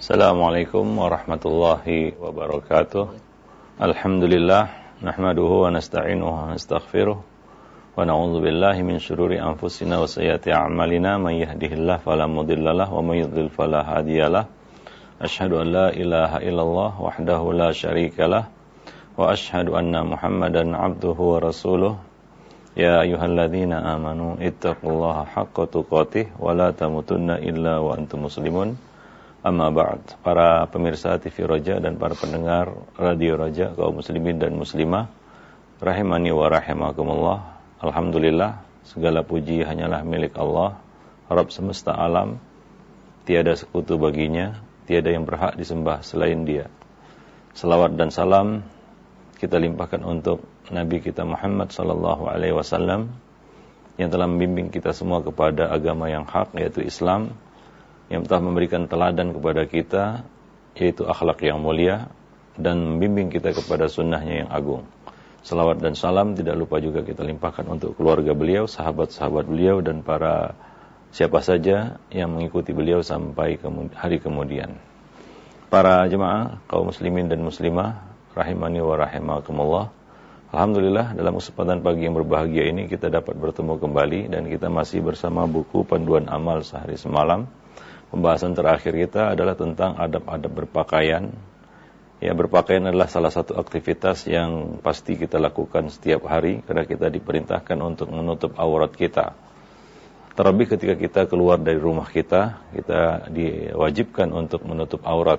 Assalamualaikum warahmatullahi wabarakatuh. Alhamdulillah, nahmaduhu wa nasta'inuhu wa nastaghfiruh wa na'udzu billahi min syururi anfusina wa sayyiati a'malina, may yahdihillahu fala mudhillalah wa may yudhlil fala hadiyalah. Asyhadu an la ilaha illallah wahdahu la syarikalah wa asyhadu anna Muhammadan 'abduhu wa rasuluh. Ya ayyuhalladzina amanu ittaqullaha haqqa tuqatih wa la tamutunna illa wa antum muslimun. Amma ba'd, para pemirsa TV Roja dan para pendengar Radio Roja, kaum muslimin dan muslimah, rahimani wa rahimakumullah. Alhamdulillah, segala puji hanyalah milik Allah, Rabb semesta alam. Tiada sekutu baginya, tiada yang berhak disembah selain Dia. Selawat dan salam kita limpahkan untuk Nabi kita Muhammad sallallahu alaihi wasallam yang telah membimbing kita semua kepada agama yang hak, yaitu Islam, yang telah memberikan teladan kepada kita, yaitu akhlak yang mulia, dan membimbing kita kepada sunnahnya yang agung. Salawat dan salam tidak lupa juga kita limpahkan untuk keluarga beliau, sahabat-sahabat beliau, dan para siapa saja yang mengikuti beliau sampai hari kemudian. Para jemaah, kaum muslimin dan muslimah, rahimani wa rahimakumullah. Alhamdulillah, dalam kesempatan pagi yang berbahagia ini kita dapat bertemu kembali, dan kita masih bersama buku Panduan Amal Sehari Semalam. Pembahasan terakhir kita adalah tentang adab-adab berpakaian. Ya, berpakaian adalah salah satu aktivitas yang pasti kita lakukan setiap hari karena kita diperintahkan untuk menutup aurat kita. Terlebih ketika kita keluar dari rumah kita diwajibkan untuk menutup aurat.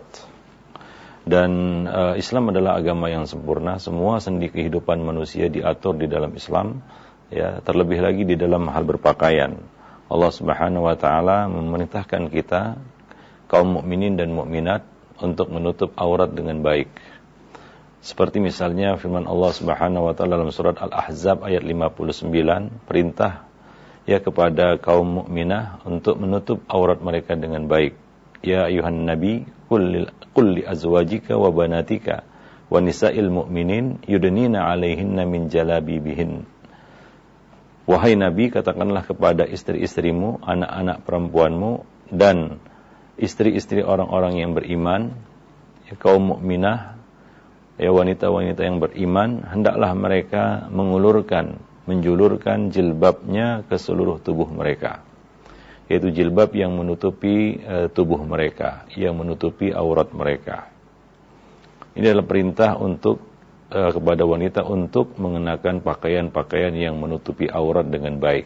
Dan Islam adalah agama yang sempurna. Semua sendi kehidupan manusia diatur di dalam Islam. Ya, terlebih lagi di dalam hal berpakaian. Allah Subhanahu wa taala memerintahkan kita kaum mukminin dan mukminat untuk menutup aurat dengan baik. Seperti misalnya firman Allah Subhanahu wa taala dalam surat Al-Ahzab ayat 59, perintah ya kepada kaum mukminah untuk menutup aurat mereka dengan baik. Ya ayuhan nabi qul li azwajika wa banatika wa nisa'il mu'minin yudnina 'alaihinna min jalabibihin. Wahai Nabi, katakanlah kepada istri-istrimu, anak-anak perempuanmu, dan istri-istri orang-orang yang beriman, ya, kaum mukminah, ya, wanita-wanita yang beriman, hendaklah mereka menjulurkan jilbabnya ke seluruh tubuh mereka, yaitu jilbab yang menutupi tubuh mereka, yang menutupi aurat mereka. Ini adalah perintah kepada wanita untuk mengenakan pakaian-pakaian yang menutupi aurat dengan baik.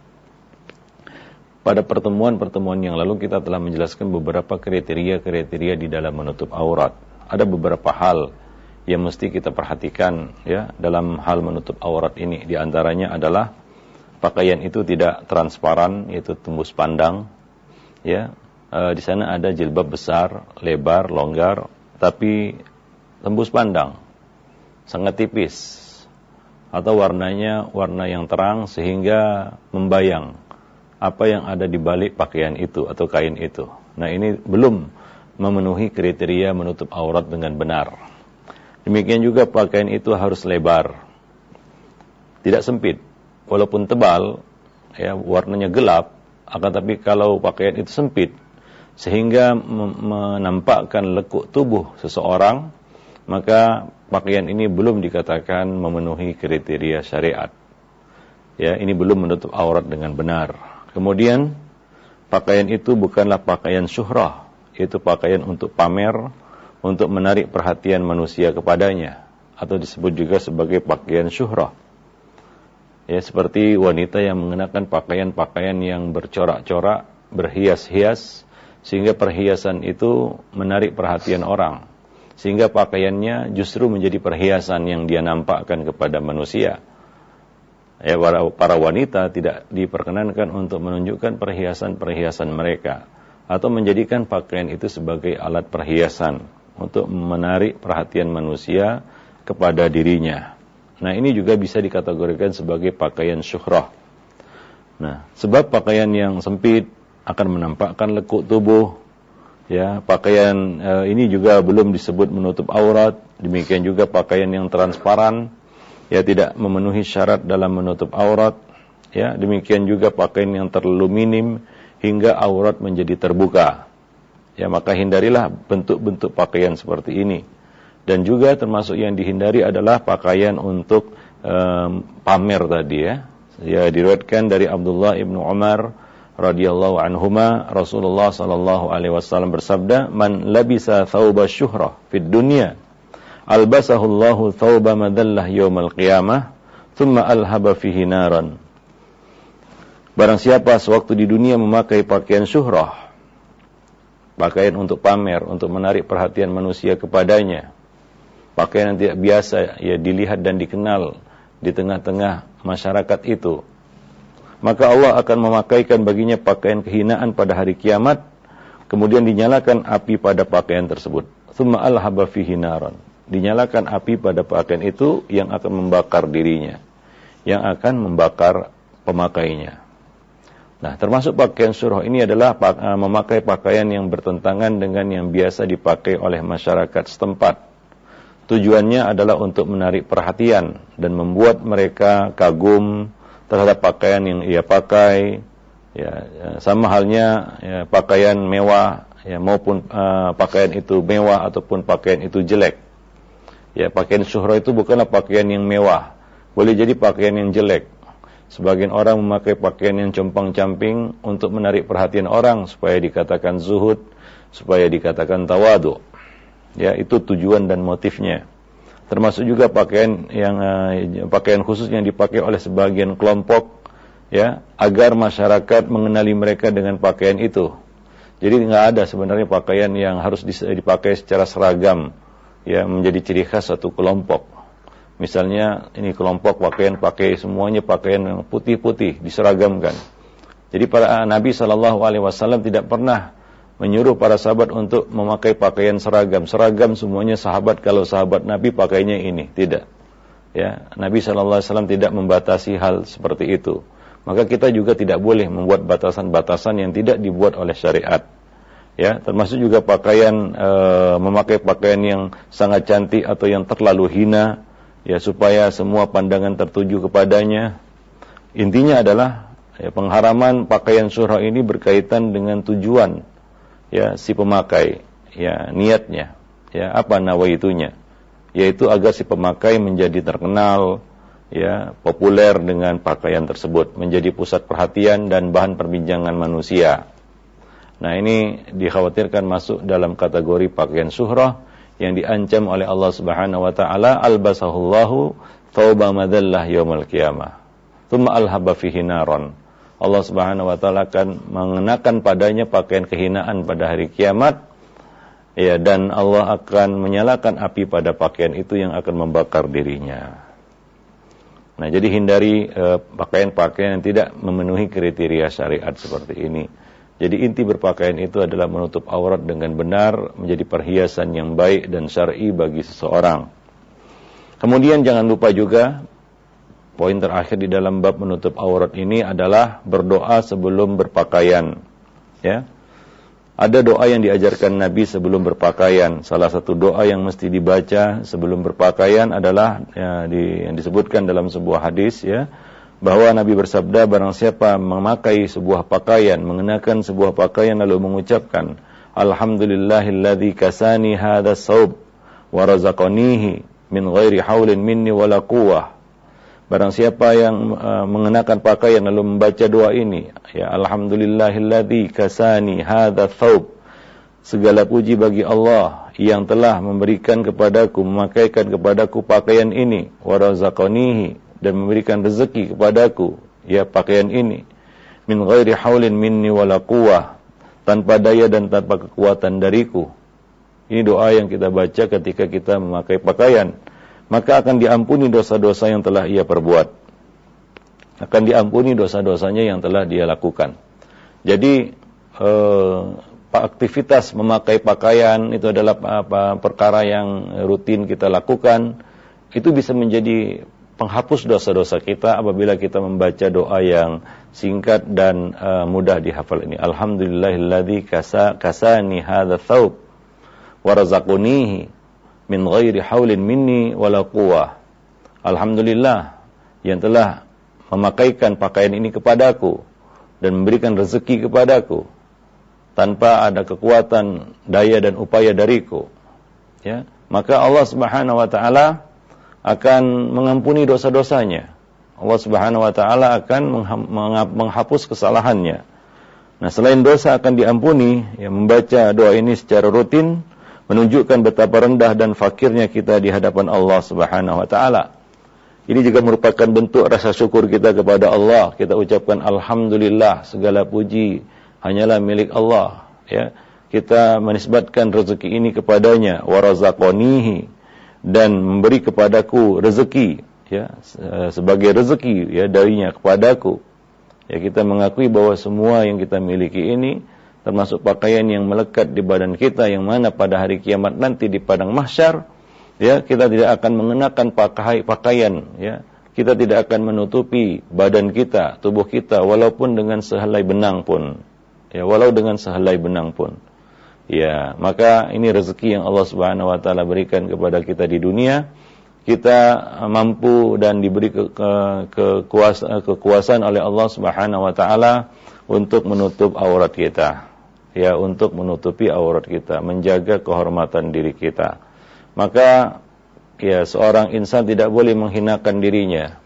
Pada pertemuan-pertemuan yang lalu kita telah menjelaskan beberapa kriteria-kriteria di dalam menutup aurat. Ada beberapa hal yang mesti kita perhatikan ya dalam hal menutup aurat ini. Di antaranya adalah pakaian itu tidak transparan, yaitu tembus pandang. Ya, di sana ada jilbab besar, lebar, longgar, tapi tembus pandang, sangat tipis, atau warnanya warna yang terang sehingga membayang apa yang ada di balik pakaian itu atau kain itu. Nah, ini belum memenuhi kriteria menutup aurat dengan benar. Demikian juga pakaian itu harus lebar, tidak sempit. Walaupun tebal, ya, warnanya gelap, akan tapi kalau pakaian itu sempit sehingga menampakkan lekuk tubuh seseorang, maka pakaian ini belum dikatakan memenuhi kriteria syariat. Ya, ini belum menutup aurat dengan benar. Kemudian, pakaian itu bukanlah pakaian syuhrah, yaitu pakaian untuk pamer, untuk menarik perhatian manusia kepadanya, atau disebut juga sebagai pakaian syuhrah. Ya, seperti wanita yang mengenakan pakaian-pakaian yang bercorak-corak, berhias-hias, sehingga perhiasan itu menarik perhatian orang, sehingga pakaiannya justru menjadi perhiasan yang dia nampakkan kepada manusia. Ya, para wanita tidak diperkenankan untuk menunjukkan perhiasan-perhiasan mereka, atau menjadikan pakaian itu sebagai alat perhiasan untuk menarik perhatian manusia kepada dirinya. Nah, ini juga bisa dikategorikan sebagai pakaian syuhrah. Nah, sebab pakaian yang sempit akan menampakkan lekuk tubuh. Ya, pakaian ini juga belum disebut menutup aurat. Demikian juga pakaian yang transparan, ya, tidak memenuhi syarat dalam menutup aurat. Ya, demikian juga pakaian yang terlalu minim hingga aurat menjadi terbuka. Ya, maka hindarilah bentuk-bentuk pakaian seperti ini. Dan juga termasuk yang dihindari adalah pakaian untuk pamer tadi ya. Ya, diriwayatkan dari Abdullah ibnu Umar radhiyallahu anhuma, Rasulullah sallallahu alaihi wasallam bersabda, "Man labisa thawba syuhrah fid dunya, albasahu Allahu thawba madallah yaumal qiyamah, thumma alhaba fihi naran." Barang siapa sewaktu di dunia memakai pakaian syuhrah, pakaian untuk pamer, untuk menarik perhatian manusia kepadanya, pakaian yang tidak biasa ya dilihat dan dikenal di tengah-tengah masyarakat itu, maka Allah akan memakaikan baginya pakaian kehinaan pada hari kiamat, kemudian dinyalakan api pada pakaian tersebut. Tsumma alhaba fihi naran. Dinyalakan api pada pakaian itu yang akan membakar dirinya, yang akan membakar pemakainya. Nah, termasuk pakaian syuhrah ini adalah memakai pakaian yang bertentangan dengan yang biasa dipakai oleh masyarakat setempat. Tujuannya adalah untuk menarik perhatian dan membuat mereka kagum terhadap pakaian yang ia pakai. Ya, sama halnya ya, pakaian mewah ya, maupun pakaian itu mewah ataupun pakaian itu jelek. Ya, pakaian syuhrah itu bukanlah pakaian yang mewah, boleh jadi pakaian yang jelek. Sebagian orang memakai pakaian yang compang-camping untuk menarik perhatian orang supaya dikatakan zuhud, supaya dikatakan tawadu. Ya, itu tujuan dan motifnya. Termasuk juga pakaian yang pakaian khusus yang dipakai oleh sebagian kelompok ya, agar masyarakat mengenali mereka dengan pakaian itu. Jadi nggak ada sebenarnya pakaian yang harus dipakai secara seragam ya, menjadi ciri khas satu kelompok. Misalnya ini kelompok pakai semuanya pakaian yang putih-putih diseragamkan. Jadi para Nabi SAW tidak pernah menyuruh para sahabat untuk memakai pakaian seragam. Seragam semuanya sahabat, kalau sahabat Nabi pakainya ini, tidak. Ya, Nabi SAW tidak membatasi hal seperti itu. Maka kita juga tidak boleh membuat batasan-batasan yang tidak dibuat oleh syariat. Ya, termasuk juga pakaian memakai pakaian yang sangat cantik atau yang terlalu hina, ya, supaya semua pandangan tertuju kepadanya. Intinya adalah ya, pengharaman pakaian syuhrah ini berkaitan dengan tujuan ya si pemakai, ya niatnya, ya apa nawaitunya, yaitu agar si pemakai menjadi terkenal, ya populer dengan pakaian tersebut, menjadi pusat perhatian dan bahan perbincangan manusia. Nah, ini dikhawatirkan masuk dalam kategori pakaian syuhrah yang diancam oleh Allah Subhanahu wa taala, albasahullahu thawba madallah yaumil qiyamah, tsumma alhaba fihi naran. Allah Subhanahu wa taala akan mengenakan padanya pakaian kehinaan pada hari kiamat, ya, dan Allah akan menyalakan api pada pakaian itu yang akan membakar dirinya. Nah, jadi hindari pakaian-pakaian yang tidak memenuhi kriteria syariat seperti ini. Jadi inti berpakaian itu adalah menutup aurat dengan benar, menjadi perhiasan yang baik dan syar'i bagi seseorang. Kemudian jangan lupa juga, poin terakhir di dalam bab menutup aurat ini adalah berdoa sebelum berpakaian. Ya, ada doa yang diajarkan Nabi sebelum berpakaian. Salah satu doa yang mesti dibaca sebelum berpakaian adalah yang disebutkan dalam sebuah hadis, ya, bahwa Nabi bersabda, barang siapa memakai sebuah pakaian, mengenakan sebuah pakaian lalu mengucapkan, alhamdulillahilladzi kasani hadha saub wa razaqanihi min ghairi haulin minni wala quwwah. Barang siapa yang mengenakan pakaian lalu membaca doa ini, ya, alhamdulillahilladzi kasani hadza thawb, segala puji bagi Allah yang telah memberikan kepadaku, memakaikan kepadaku pakaian ini, wa razaqanihi, dan memberikan rezeki kepadaku, ya, pakaian ini, min ghairi haulin minni wala quwwah, tanpa daya dan tanpa kekuatan dariku. Ini doa yang kita baca ketika kita memakai pakaian. Maka akan diampuni dosa-dosa yang telah ia perbuat. Akan diampuni dosa-dosanya yang telah dia lakukan. Jadi aktivitas memakai pakaian itu adalah perkara yang rutin kita lakukan. Itu bisa menjadi penghapus dosa-dosa kita apabila kita membaca doa yang singkat dan mudah dihafal ini. Alhamdulillahilladzi kasani hadza thawb wa razaqanihi min ghairi haulin minni wala quwwah. Alhamdulillah yang telah memakaikan pakaian ini kepadaku dan memberikan rezeki kepadaku, tanpa ada kekuatan, daya dan upaya dariku. Ya, maka Allah Subhanahu wa taala akan mengampuni dosa-dosanya. Allah Subhanahu wa taala akan menghapus kesalahannya. Nah, selain dosa akan diampuni, ya, membaca doa ini secara rutin menunjukkan betapa rendah dan fakirnya kita di hadapan Allah Subhanahu wa taala. Ini juga merupakan bentuk rasa syukur kita kepada Allah. Kita ucapkan alhamdulillah, segala puji hanyalah milik Allah, ya. Kita menisbatkan rezeki ini kepadanya, wa razaqanihi, dan memberi kepadaku rezeki, ya, sebagai rezeki, ya, darinya kepadaku. Ya, kita mengakui bahwa semua yang kita miliki ini, termasuk pakaian yang melekat di badan kita, yang mana pada hari kiamat nanti di padang mahsyar, ya, kita tidak akan mengenakan pakaian, ya, kita tidak akan menutupi badan kita, tubuh kita, walaupun dengan sehelai benang pun, ya, walau dengan sehelai benang pun. Ya, maka ini rezeki yang Allah Subhanahu wa taala berikan kepada kita di dunia. Kita mampu dan diberi kekuasaan oleh Allah Subhanahu wa taala untuk menutup aurat kita. Ya, untuk menutupi aurat kita, menjaga kehormatan diri kita. Maka ya, seorang insan tidak boleh menghinakan dirinya,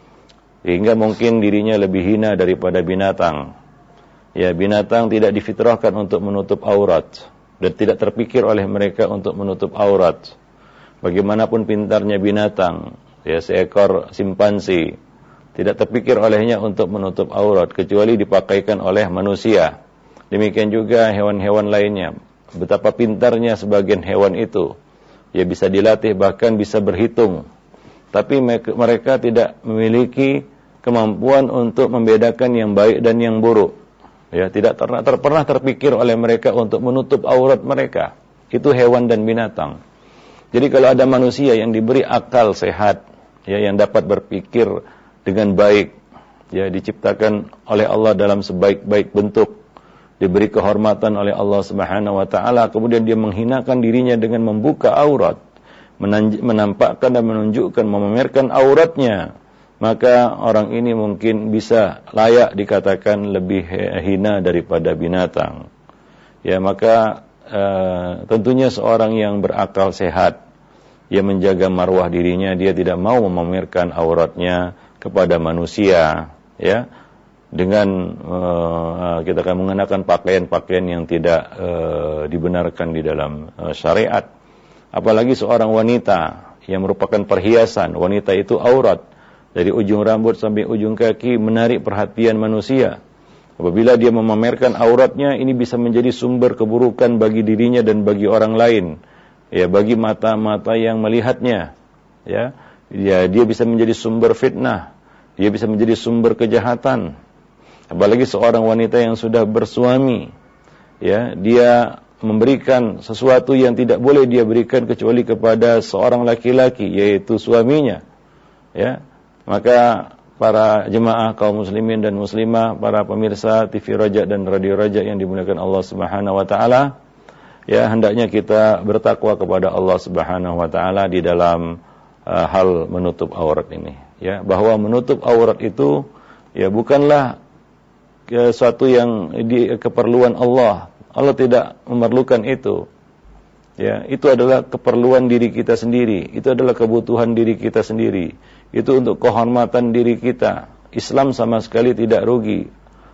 hingga mungkin dirinya lebih hina daripada binatang. Ya, binatang tidak difitrahkan untuk menutup aurat, dan tidak terpikir oleh mereka untuk menutup aurat. Bagaimanapun pintarnya binatang, ya, seekor simpansi, tidak terpikir olehnya untuk menutup aurat, kecuali dipakaikan oleh manusia. Demikian juga hewan-hewan lainnya. Betapa pintarnya sebagian hewan itu, ya, bisa dilatih, bahkan bisa berhitung. Tapi mereka tidak memiliki kemampuan untuk membedakan yang baik dan yang buruk. Ya, tidak pernah terpikir oleh mereka untuk menutup aurat mereka. Itu hewan dan binatang. Jadi kalau ada manusia yang diberi akal sehat, ya, yang dapat berpikir dengan baik, ya, diciptakan oleh Allah dalam sebaik-baik bentuk, diberi kehormatan oleh Allah Subhanahu wa taala, kemudian dia menghinakan dirinya dengan membuka aurat, menampakkan dan menunjukkan, memamerkan auratnya, maka orang ini mungkin bisa layak dikatakan lebih hina daripada binatang. Ya, maka tentunya seorang yang berakal sehat, yang menjaga marwah dirinya, dia tidak mau memamerkan auratnya kepada manusia, ya, dengan kita akan mengenakan pakaian-pakaian yang tidak dibenarkan di dalam syariat. Apalagi seorang wanita yang merupakan perhiasan. Wanita itu aurat, dari ujung rambut sampai ujung kaki, menarik perhatian manusia. Apabila dia memamerkan auratnya, ini bisa menjadi sumber keburukan bagi dirinya dan bagi orang lain, ya, bagi mata-mata yang melihatnya, ya, dia bisa menjadi sumber fitnah, dia bisa menjadi sumber kejahatan. Apalagi seorang wanita yang sudah bersuami, ya, dia memberikan sesuatu yang tidak boleh dia berikan kecuali kepada seorang laki-laki, yaitu suaminya, ya. Maka para jemaah kaum muslimin dan muslimah, para pemirsa TV Raja dan Radio Raja yang dimuliakan Allah Subhanahu wa taala, ya, hendaknya kita bertakwa kepada Allah Subhanahu wa taala di dalam hal menutup aurat ini, ya, bahwa menutup aurat itu, ya, bukanlah suatu yang keperluan Allah. Allah tidak memerlukan itu. Ya, itu adalah keperluan diri kita sendiri, itu adalah kebutuhan diri kita sendiri. Itu untuk kehormatan diri kita. Islam sama sekali tidak rugi,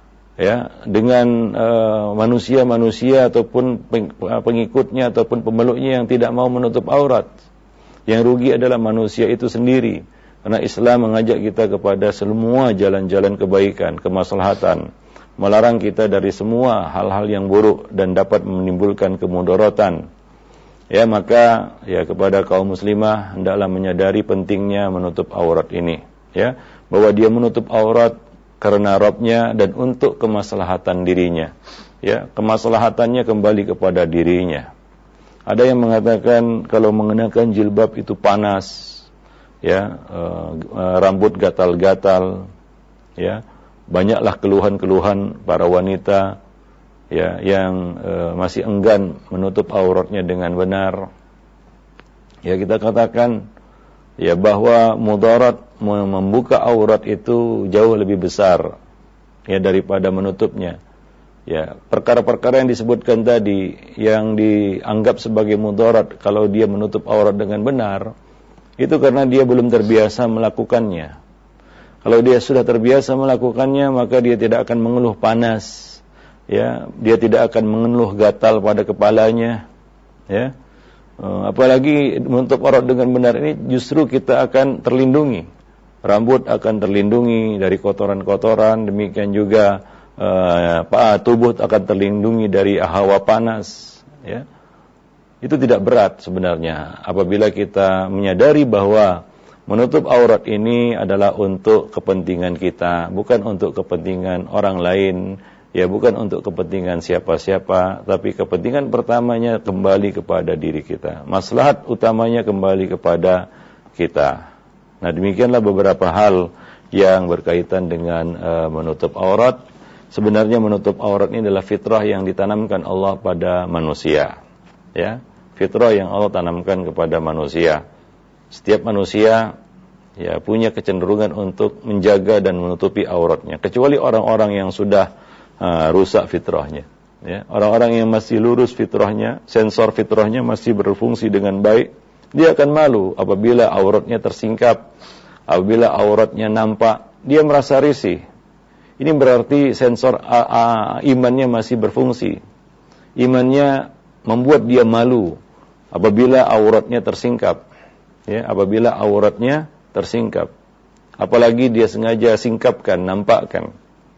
ya, dengan manusia-manusia ataupun pengikutnya ataupun pemeluknya yang tidak mau menutup aurat. Yang rugi adalah manusia itu sendiri, karena Islam mengajak kita kepada semua jalan-jalan kebaikan, kemaslahatan, melarang kita dari semua hal-hal yang buruk dan dapat menimbulkan kemudaratan. Ya, maka, ya, kepada kaum muslimah hendaklah menyadari pentingnya menutup aurat ini, ya, bahwa dia menutup aurat karena Rabbnya dan untuk kemaslahatan dirinya, ya, kemaslahatannya kembali kepada dirinya. Ada yang mengatakan kalau mengenakan jilbab itu panas, ya, rambut gatal-gatal, ya, banyaklah keluhan-keluhan para wanita, ya, yang masih enggan menutup auratnya dengan benar. Ya, kita katakan, ya, bahwa mudarat membuka aurat itu jauh lebih besar, ya, daripada menutupnya. Ya, perkara-perkara yang disebutkan tadi yang dianggap sebagai mudarat kalau dia menutup aurat dengan benar, itu karena dia belum terbiasa melakukannya. Kalau dia sudah terbiasa melakukannya, maka dia tidak akan mengeluh panas, ya, dia tidak akan mengeluh gatal pada kepalanya, ya. Apalagi menutup aurat dengan benar ini justru kita akan terlindungi. Rambut akan terlindungi dari kotoran-kotoran, demikian juga tubuh akan terlindungi dari hawa panas, ya. Itu tidak berat sebenarnya apabila kita menyadari bahwa menutup aurat ini adalah untuk kepentingan kita, bukan untuk kepentingan orang lain, ya, bukan untuk kepentingan siapa-siapa, tapi kepentingan pertamanya kembali kepada diri kita. Maslahat utamanya kembali kepada kita. Nah, demikianlah beberapa hal yang berkaitan dengan menutup aurat. Sebenarnya menutup aurat ini adalah fitrah yang ditanamkan Allah pada manusia, ya, fitrah yang Allah tanamkan kepada manusia. Setiap manusia, ya, punya kecenderungan untuk menjaga dan menutupi auratnya, kecuali orang-orang yang sudah rusak fitrahnya, ya. Orang-orang yang masih lurus fitrahnya, sensor fitrahnya masih berfungsi dengan baik, dia akan malu apabila auratnya tersingkap, apabila auratnya nampak, dia merasa risih. Ini berarti sensor imannya masih berfungsi. Imannya membuat dia malu apabila auratnya tersingkap, ya, apabila auratnya tersingkap. Apalagi dia sengaja singkapkan, nampakkan,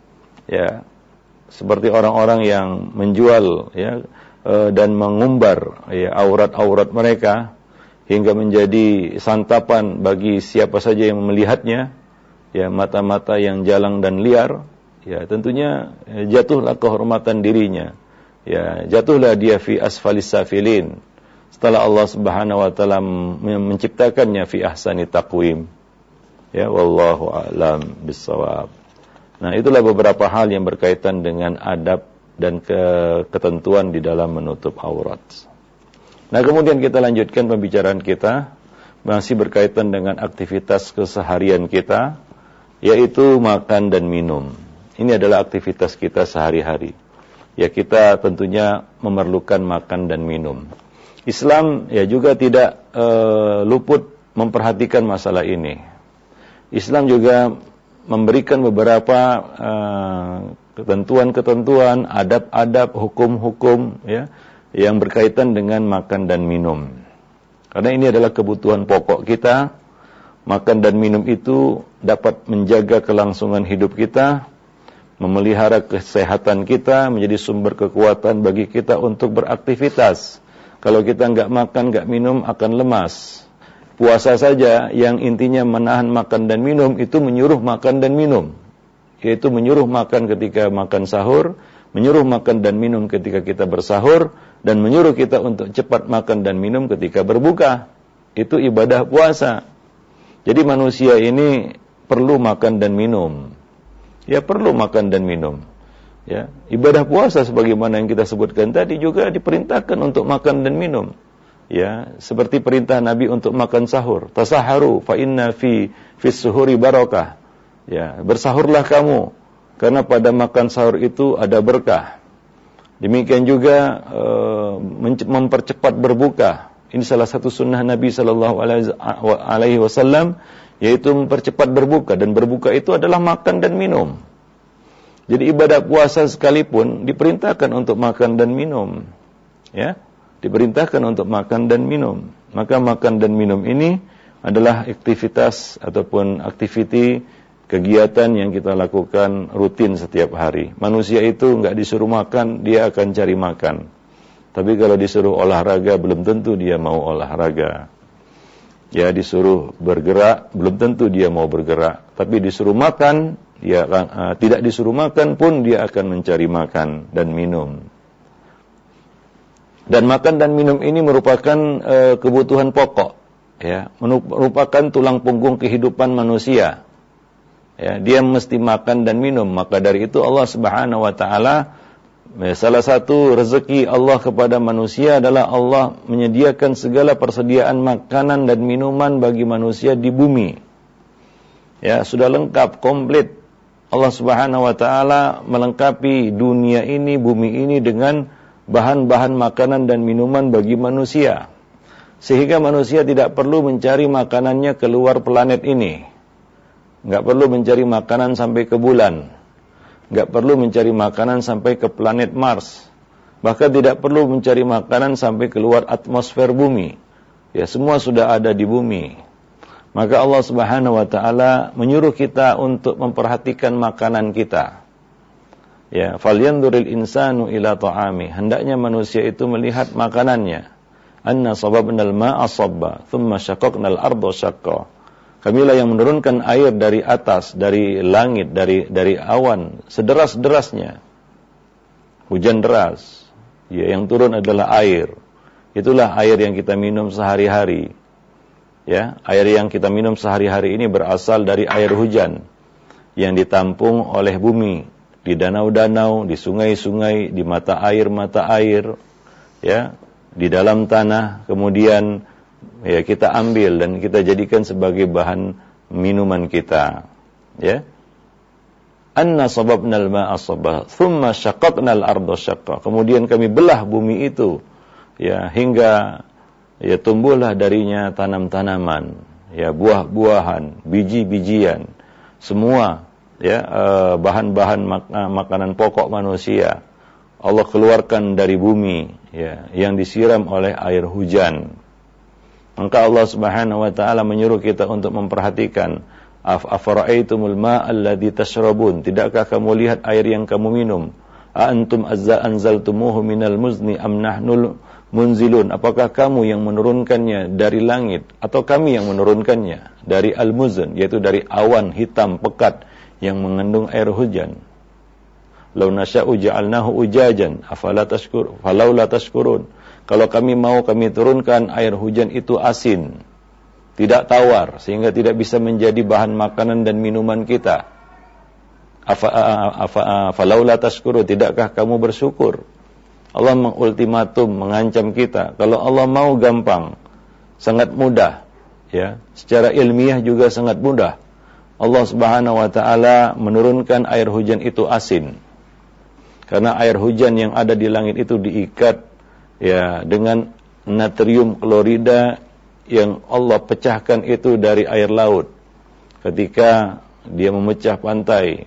ya. Seperti orang-orang yang menjual, ya, dan mengumbar, ya, aurat-aurat mereka hingga menjadi santapan bagi siapa saja yang melihatnya, ya, mata-mata yang jalang dan liar, ya, tentunya jatuhlah kehormatan dirinya, ya, jatuhlah dia fi asfalis safilin setelah Allah Subhanahu wa taala menciptakannya fi ahsani taqwim, ya, wallahu a'lam bissawab. Nah, itulah beberapa hal yang berkaitan dengan adab dan ketentuan di dalam menutup aurat. Nah, kemudian kita lanjutkan pembicaraan kita masih berkaitan dengan aktivitas keseharian kita, yaitu makan dan minum. Ini adalah aktivitas kita sehari-hari. Ya, kita tentunya memerlukan makan dan minum. Islam, ya, juga tidak luput memperhatikan masalah ini. Islam juga memberikan beberapa ketentuan-ketentuan, adab-adab, hukum-hukum, ya, yang berkaitan dengan makan dan minum. Karena ini adalah kebutuhan pokok kita. Makan dan minum itu dapat menjaga kelangsungan hidup kita, memelihara kesehatan kita, menjadi sumber kekuatan bagi kita untuk beraktivitas. Kalau kita nggak makan, nggak minum, akan lemas. Puasa saja yang intinya menahan makan dan minum, itu menyuruh makan dan minum. Yaitu menyuruh makan ketika makan sahur, menyuruh makan dan minum ketika kita bersahur, dan menyuruh kita untuk cepat makan dan minum ketika berbuka. Itu ibadah puasa. Jadi manusia ini perlu makan dan minum. Ya, perlu makan dan minum. Ya, ibadah puasa sebagaimana yang kita sebutkan tadi juga diperintahkan untuk makan dan minum. Ya, seperti perintah Nabi untuk makan sahur. Tasaharu fa inna fi suhuri barakah. Ya, bersahurlah kamu karena pada makan sahur itu ada berkah. Demikian juga mempercepat berbuka. Ini salah satu sunnah Nabi sallallahu alaihi wasallam, yaitu mempercepat berbuka, dan berbuka itu adalah makan dan minum. Jadi ibadah puasa sekalipun diperintahkan untuk makan dan minum. Ya, diperintahkan untuk makan dan minum. Maka makan dan minum ini adalah aktivitas ataupun aktiviti kegiatan yang kita lakukan rutin setiap hari. Manusia itu enggak disuruh makan, dia akan cari makan. Tapi kalau disuruh olahraga, belum tentu dia mau olahraga. Ya, disuruh bergerak, belum tentu dia mau bergerak. Tapi disuruh makan, dia tidak disuruh makan pun dia akan mencari makan dan minum. Dan makan dan minum ini merupakan kebutuhan pokok, ya, merupakan tulang punggung kehidupan manusia. Ya, dia mesti makan dan minum. Maka dari itu Allah Subhanahu wa taala, salah satu rezeki Allah kepada manusia adalah Allah menyediakan segala persediaan makanan dan minuman bagi manusia di bumi. Ya, sudah lengkap, komplit. Allah Subhanahu wa taala melengkapi dunia ini, bumi ini dengan bahan-bahan makanan dan minuman bagi manusia. Sehingga manusia tidak perlu mencari makanannya keluar planet ini. Enggak perlu mencari makanan sampai ke bulan. Enggak perlu mencari makanan sampai ke planet Mars. Bahkan tidak perlu mencari makanan sampai keluar atmosfer bumi. Ya, semua sudah ada di bumi. Maka Allah Subhanahu wa taala menyuruh kita untuk memperhatikan makanan kita. Ya, falyanzuril insanu ila ta'ami. Hendaknya manusia itu melihat makanannya. Anna sababnal ma'a sabba, thumma syaqaqnal arda syaqqa. Kamilah yang menurunkan air dari atas, dari langit, dari awan, sederas-derasnya. Hujan deras. Ya, yang turun adalah air. Itulah air yang kita minum sehari-hari. Ya, air yang kita minum sehari-hari ini berasal dari air hujan yang ditampung oleh bumi di danau-danau, di sungai-sungai, di mata air, ya, di dalam tanah. Kemudian ya kita ambil dan kita jadikan sebagai bahan minuman kita. Ya, anna sababnal ma'a sabba, thumma syaqaqnal arda syaqqa. Kemudian kami belah bumi itu, ya, hingga ya tumbuhlah darinya tanam-tanaman, ya, buah-buahan, biji-bijian, semua ya bahan-bahan makanan pokok manusia Allah keluarkan dari bumi, ya, yang disiram oleh air hujan. Maka Allah Subhanahu wa taala menyuruh kita untuk memperhatikan, afara'aitumul ma'a alladzi tashrabun, tidakkah kamu lihat air yang kamu minum? A antum anzaltumuhu minal muzni am nahnul munzilun, apakah kamu yang menurunkannya dari langit atau kami yang menurunkannya dari al-muzn, yaitu dari awan hitam pekat yang mengandung air hujan. Law nasya'u ja'alnahu ujajan falaula tashkurun. Kalau kami mau, kami turunkan air hujan itu asin, tidak tawar, sehingga tidak bisa menjadi bahan makanan dan minuman kita. Falaula tashkurun, tidakkah kamu bersyukur? Allah mengultimatum, mengancam kita. Kalau Allah mau gampang, sangat mudah, ya. Secara ilmiah juga sangat mudah. Allah Subhanahu wa taala menurunkan air hujan itu asin. Karena air hujan yang ada di langit itu diikat, ya, dengan natrium klorida yang Allah pecahkan itu dari air laut. Ketika dia memecah pantai,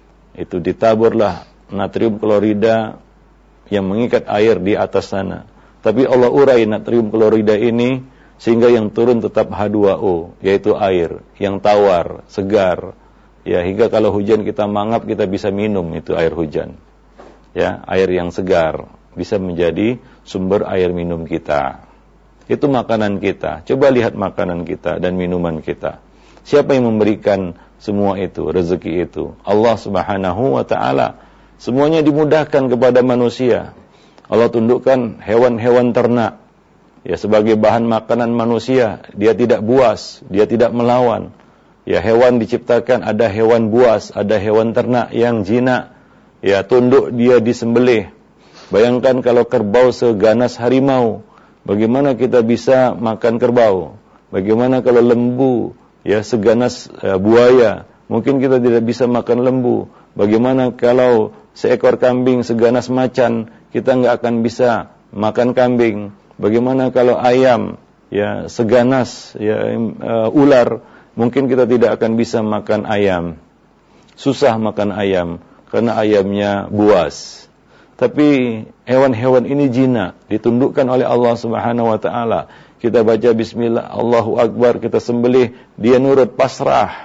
itu ditaburlah natrium klorida yang mengikat air di atas sana. Tapi Allah urai natrium klorida ini sehingga yang turun tetap H2O, yaitu air yang tawar, segar. Ya, hingga kalau hujan kita mangap, kita bisa minum itu air hujan. Ya, air yang segar bisa menjadi sumber air minum kita. Itu makanan kita. Coba lihat makanan kita dan minuman kita. Siapa yang memberikan semua itu, rezeki itu? Allah Subhanahu wa taala. Semuanya dimudahkan kepada manusia. Allah tundukkan hewan-hewan ternak, ya, sebagai bahan makanan manusia. Dia tidak buas, dia tidak melawan. Ya, hewan diciptakan, ada hewan buas, ada hewan ternak yang jinak, ya, tunduk dia disembelih. Bayangkan kalau kerbau seganas harimau, bagaimana kita bisa makan kerbau? Bagaimana kalau lembu, ya, seganas buaya, mungkin kita tidak bisa makan lembu. Bagaimana kalau seekor kambing seganas macan, kita nggak akan bisa makan kambing. Bagaimana kalau ayam, ya, seganas, ya, ular, mungkin kita tidak akan bisa makan ayam. Susah makan ayam karena ayamnya buas. Tapi hewan-hewan ini jinak, ditundukkan oleh Allah Subhanahu wa taala. Kita baca bismillah, Allahu Akbar, kita sembelih, dia nurut, pasrah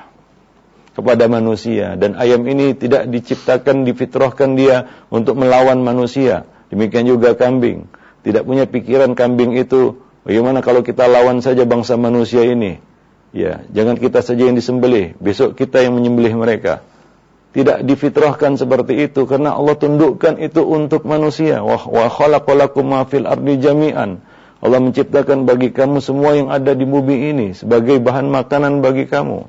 kepada manusia. Dan ayam ini tidak diciptakan, difitrahkan dia untuk melawan manusia. Demikian juga kambing. Tidak punya pikiran kambing itu, bagaimana kalau kita lawan saja bangsa manusia ini? Ya, jangan kita saja yang disembelih, besok kita yang menyembelih mereka. Tidak difitrahkan seperti itu, karena Allah tundukkan itu untuk manusia. Wa khalaqalakum ma fil ardi jami'an. Allah menciptakan bagi kamu semua yang ada di bumi ini sebagai bahan makanan bagi kamu.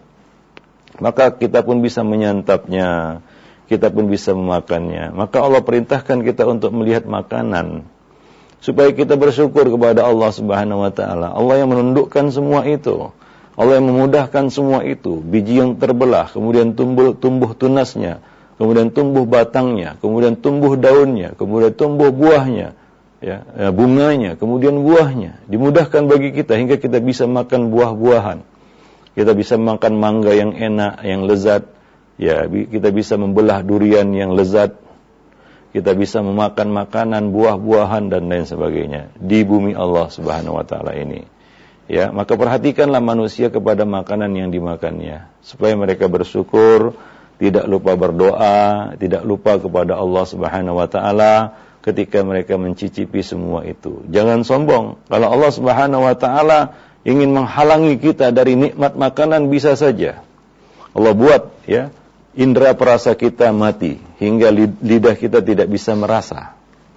Maka kita pun bisa menyantapnya, kita pun bisa memakannya. Maka Allah perintahkan kita untuk melihat makanan, supaya kita bersyukur kepada Allah Subhanahu wa taala. Allah yang menundukkan semua itu. Allah yang memudahkan semua itu. Biji yang terbelah, kemudian tumbuh tunasnya, kemudian tumbuh batangnya, kemudian tumbuh daunnya, kemudian tumbuh buahnya, ya, bunganya, kemudian buahnya. Dimudahkan bagi kita hingga kita bisa makan buah-buahan. Kita bisa makan mangga yang enak, yang lezat. Ya, kita bisa membelah durian yang lezat. Kita bisa memakan makanan, buah-buahan dan lain sebagainya di bumi Allah Subhanahu wa taala ini. Ya, maka perhatikanlah manusia kepada makanan yang dimakannya supaya mereka bersyukur, tidak lupa berdoa, tidak lupa kepada Allah Subhanahu wa taala ketika mereka mencicipi semua itu. Jangan sombong. Kalau Allah Subhanahu wa taala ingin menghalangi kita dari nikmat makanan, bisa saja. Allah buat, ya, indera perasa kita mati hingga lidah kita tidak bisa merasa.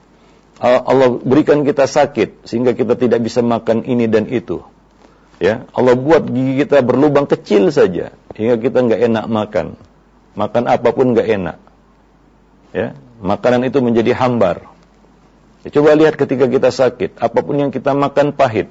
Allah berikan kita sakit sehingga kita tidak bisa makan ini dan itu. Ya, Allah buat gigi kita berlubang kecil saja hingga kita nggak enak makan. Makan apapun nggak enak. Ya, makanan itu menjadi hambar. Ya, coba lihat ketika kita sakit, apapun yang kita makan pahit.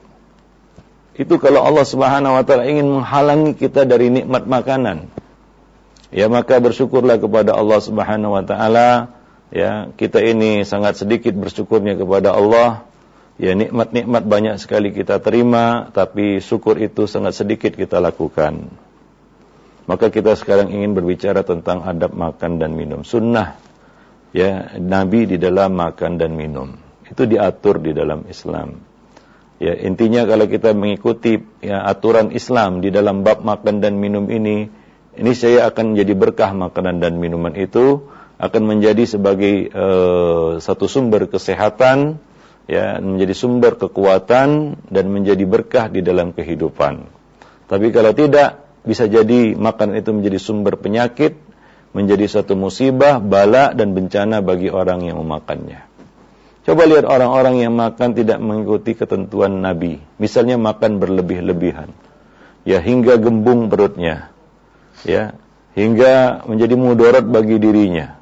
Itu kalau Allah Subhanahu wa taala ingin menghalangi kita dari nikmat makanan. Ya, maka bersyukurlah kepada Allah Subhanahu wa taala. Ya, kita ini sangat sedikit bersyukurnya kepada Allah. Ya, nikmat-nikmat banyak sekali kita terima, tapi syukur itu sangat sedikit kita lakukan. Maka kita sekarang ingin berbicara tentang adab makan dan minum. Sunnah, ya, Nabi di dalam makan dan minum. Itu diatur di dalam Islam. Ya, intinya kalau kita mengikuti, ya, aturan Islam di dalam bab makan dan minum ini saya akan menjadi berkah makanan dan minuman itu, akan menjadi sebagai satu sumber kesehatan, ya, menjadi sumber kekuatan dan menjadi berkah di dalam kehidupan. Tapi kalau tidak, bisa jadi makan itu menjadi sumber penyakit, menjadi suatu musibah, bala dan bencana bagi orang yang memakannya. Coba lihat orang-orang yang makan tidak mengikuti ketentuan Nabi. Misalnya makan berlebih-lebihan, ya, hingga gembung perutnya, ya, hingga menjadi mudarat bagi dirinya.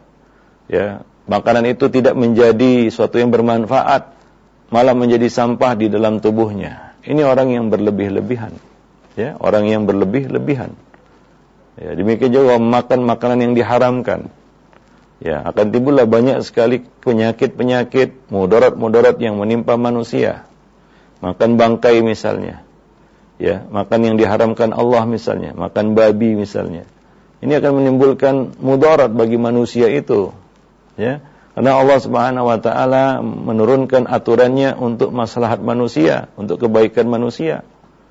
Ya, makanan itu tidak menjadi suatu yang bermanfaat, malah menjadi sampah di dalam tubuhnya. Ini orang yang berlebih-lebihan. Ya, orang yang berlebih-lebihan. Ya, demikian juga makan makanan yang diharamkan. Ya, akan timbullah banyak sekali penyakit-penyakit, mudarat-mudarat yang menimpa manusia. Makan bangkai misalnya. Ya, makan yang diharamkan Allah misalnya, makan babi misalnya. Ini akan menimbulkan mudarat bagi manusia itu. Ya, karena Allah Subhanahu wa taala menurunkan aturannya untuk maslahat manusia, untuk kebaikan manusia.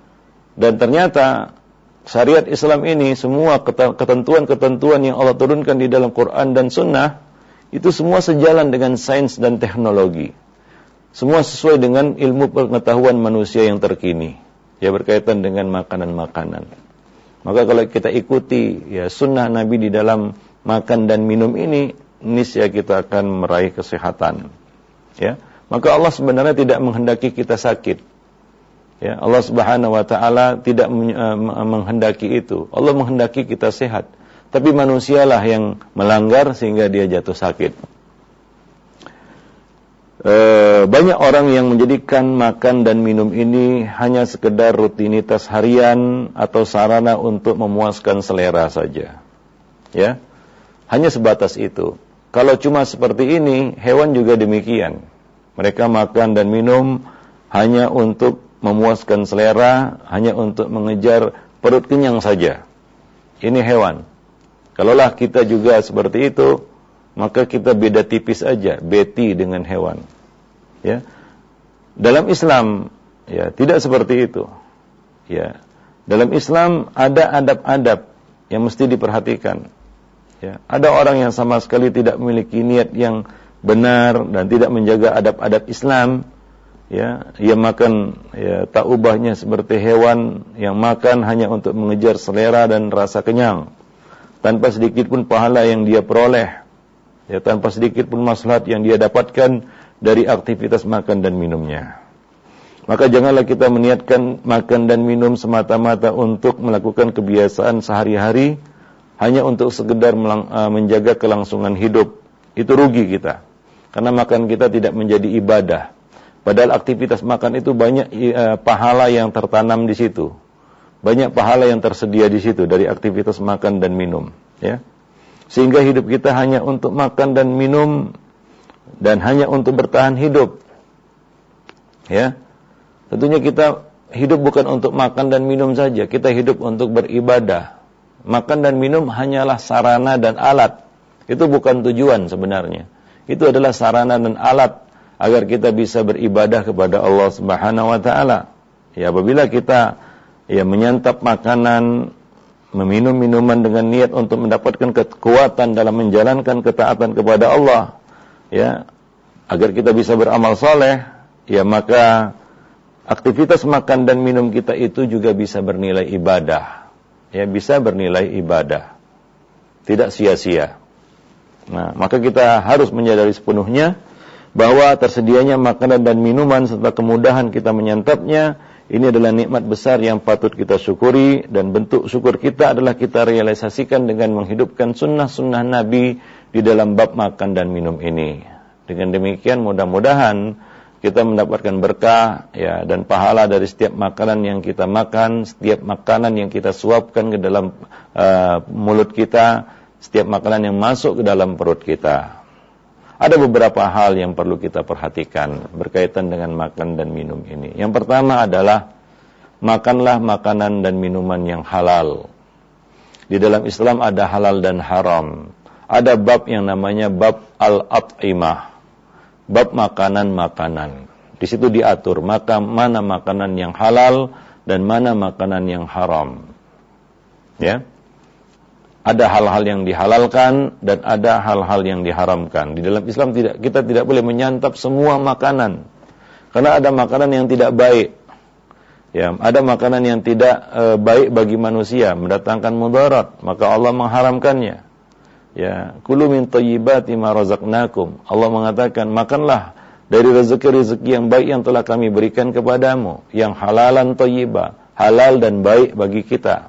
Dan ternyata syariat Islam ini semua ketentuan-ketentuan yang Allah turunkan di dalam Quran dan Sunnah itu semua sejalan dengan sains dan teknologi. Semua sesuai dengan ilmu pengetahuan manusia yang terkini, ya, berkaitan dengan makanan-makanan. Maka kalau kita ikuti, ya, sunnah Nabi di dalam makan dan minum ini, niscaya kita akan meraih kesehatan. Ya, maka Allah sebenarnya tidak menghendaki kita sakit. Ya, Allah Subhanahu wa taala tidak menghendaki itu. Allah menghendaki kita sehat. Tapi manusialah yang melanggar sehingga dia jatuh sakit. Banyak orang yang menjadikan makan dan minum ini hanya sekedar rutinitas harian atau sarana untuk memuaskan selera saja. Ya, hanya sebatas itu. Kalau cuma seperti ini, hewan juga demikian. Mereka makan dan minum hanya untuk memuaskan selera, hanya untuk mengejar perut kenyang saja. Ini hewan. Kalaulah kita juga seperti itu, maka kita beda tipis aja, beti dengan hewan. Ya. Dalam Islam, ya, tidak seperti itu. Ya. Dalam Islam ada adab-adab yang mesti diperhatikan. Ya. Ada orang yang sama sekali tidak memiliki niat yang benar dan tidak menjaga adab-adab Islam. Ya, ia makan, ya, tak ubahnya seperti hewan yang makan hanya untuk mengejar selera dan rasa kenyang, tanpa sedikit pun pahala yang dia peroleh, ya, tanpa sedikit pun maslahat yang dia dapatkan dari aktivitas makan dan minumnya. Maka janganlah kita meniatkan makan dan minum semata-mata untuk melakukan kebiasaan sehari-hari, hanya untuk sekedar menjaga kelangsungan hidup. Itu rugi kita, karena makan kita tidak menjadi ibadah. Padahal aktivitas makan itu banyak pahala yang tertanam di situ. banyak pahala yang tersedia di situ dari aktivitas makan dan minum, ya. Sehingga hidup kita hanya untuk makan dan minum dan hanya untuk bertahan hidup. Ya. Tentunya kita hidup bukan untuk makan dan minum saja, kita hidup untuk beribadah. Makan dan minum hanyalah sarana dan alat. Itu bukan tujuan sebenarnya. Itu adalah sarana dan alat agar kita bisa beribadah kepada Allah Subhanahu wa taala. Ya, apabila kita menyantap makanan, meminum minuman dengan niat untuk mendapatkan kekuatan dalam menjalankan ketaatan kepada Allah, ya, agar kita bisa beramal saleh, ya, maka aktivitas makan dan minum kita itu juga bisa bernilai ibadah. Ya, bisa bernilai ibadah. Tidak sia-sia. Nah, maka kita harus menyadari sepenuhnya bahwa tersedianya makanan dan minuman serta kemudahan kita menyantapnya, ini adalah nikmat besar yang patut kita syukuri, dan bentuk syukur kita adalah kita realisasikan dengan menghidupkan sunnah-sunnah Nabi di dalam bab makan dan minum ini. Dengan demikian mudah-mudahan kita mendapatkan berkah, ya, dan pahala dari setiap makanan yang kita makan, setiap makanan yang kita suapkan ke dalam mulut kita, setiap makanan yang masuk ke dalam perut kita. Ada beberapa hal yang perlu kita perhatikan berkaitan dengan makan dan minum ini. Yang pertama adalah makanlah makanan dan minuman yang halal. Di dalam Islam ada halal dan haram. Ada bab yang namanya bab al-at'imah, bab makanan-makanan. Di situ diatur mana makanan yang halal dan mana makanan yang haram. Ya. Ada hal-hal yang dihalalkan dan ada hal-hal yang diharamkan. Di dalam Islam kita tidak boleh menyantap semua makanan. Karena ada makanan yang tidak baik. Ya, ada makanan yang tidak baik bagi manusia, mendatangkan mudarat, maka Allah mengharamkannya. Ya, kulu min thayyibati ma razaqnakum. Allah mengatakan, makanlah dari rezeki-rezeki yang baik yang telah kami berikan kepadamu, yang halalan thayyibah, halal dan baik bagi kita.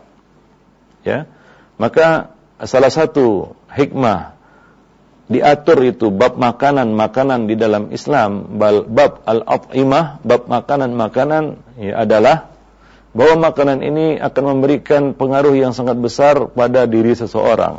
Ya. Maka salah satu hikmah diatur itu bab makanan-makanan di dalam Islam, bab al-at'imah, bab makanan-makanan, ya, adalah bahwa makanan ini akan memberikan pengaruh yang sangat besar pada diri seseorang.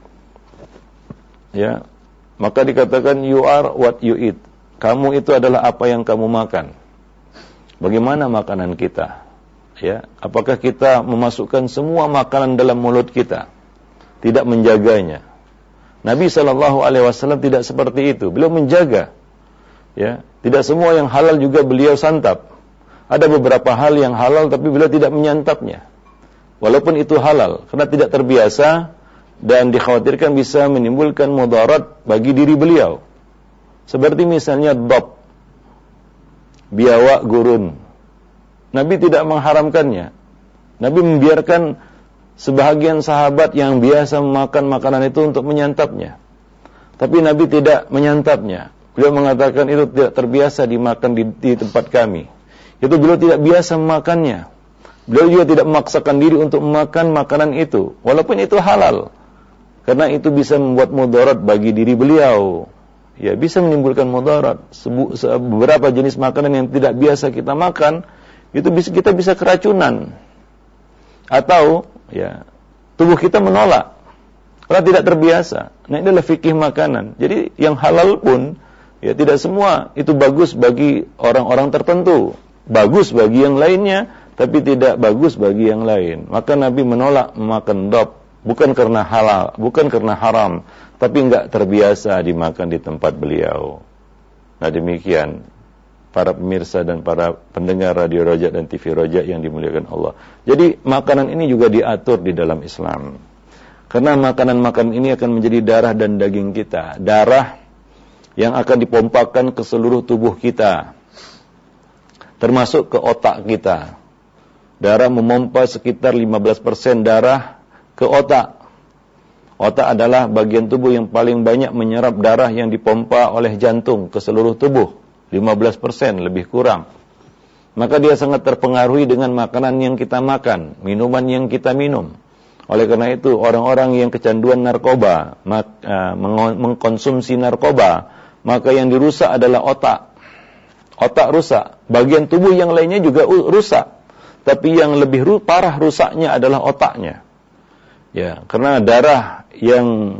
Ya, maka dikatakan you are what you eat. Kamu itu adalah apa yang kamu makan. Bagaimana makanan kita? Ya, apakah kita memasukkan semua makanan dalam mulut kita, tidak menjaganya? Nabi SAW tidak seperti itu. Beliau menjaga. Ya, tidak semua yang halal juga beliau santap. Ada beberapa hal yang halal tapi beliau tidak menyantapnya, walaupun itu halal, karena tidak terbiasa dan dikhawatirkan bisa menimbulkan mudarat bagi diri beliau. Seperti misalnya dab, biawak gurun. Nabi tidak mengharamkannya. Nabi membiarkan sebahagian sahabat yang biasa memakan makanan itu untuk menyantapnya. Tapi Nabi tidak menyantapnya. Beliau mengatakan itu tidak terbiasa dimakan di tempat kami. Itu beliau tidak biasa memakannya. Beliau juga tidak memaksakan diri untuk memakan makanan itu, walaupun itu halal. Karena itu bisa membuat mudarat bagi diri beliau. Ya, bisa menimbulkan mudarat. Beberapa jenis makanan yang tidak biasa kita makan, itu kita bisa keracunan. Atau ya, tubuh kita menolak karena tidak terbiasa. Nah, ini adalah fikih makanan. Jadi yang halal pun ya tidak semua itu bagus bagi orang-orang tertentu. Bagus bagi yang lainnya, tapi tidak bagus bagi yang lain. Maka Nabi menolak memakan dab, bukan karena halal, bukan karena haram, tapi enggak terbiasa dimakan di tempat beliau. Nah, demikian para pemirsa dan para pendengar Radio Roja dan TV Roja yang dimuliakan Allah. Jadi makanan ini juga diatur di dalam Islam. Karena makanan-makanan ini akan menjadi darah dan daging kita. Darah yang akan dipompakan ke seluruh tubuh kita, termasuk ke otak kita. Darah memompa sekitar 15% darah ke otak. Otak adalah bagian tubuh yang paling banyak menyerap darah yang dipompa oleh jantung ke seluruh tubuh. 15% lebih kurang. Maka dia sangat terpengaruhi dengan makanan yang kita makan, minuman yang kita minum. Oleh karena itu, orang-orang yang kecanduan narkoba, mengkonsumsi narkoba, maka yang dirusak adalah otak. Otak rusak, bagian tubuh yang lainnya juga rusak. tapi yang lebih parah rusaknya adalah otaknya. Ya, karena darah yang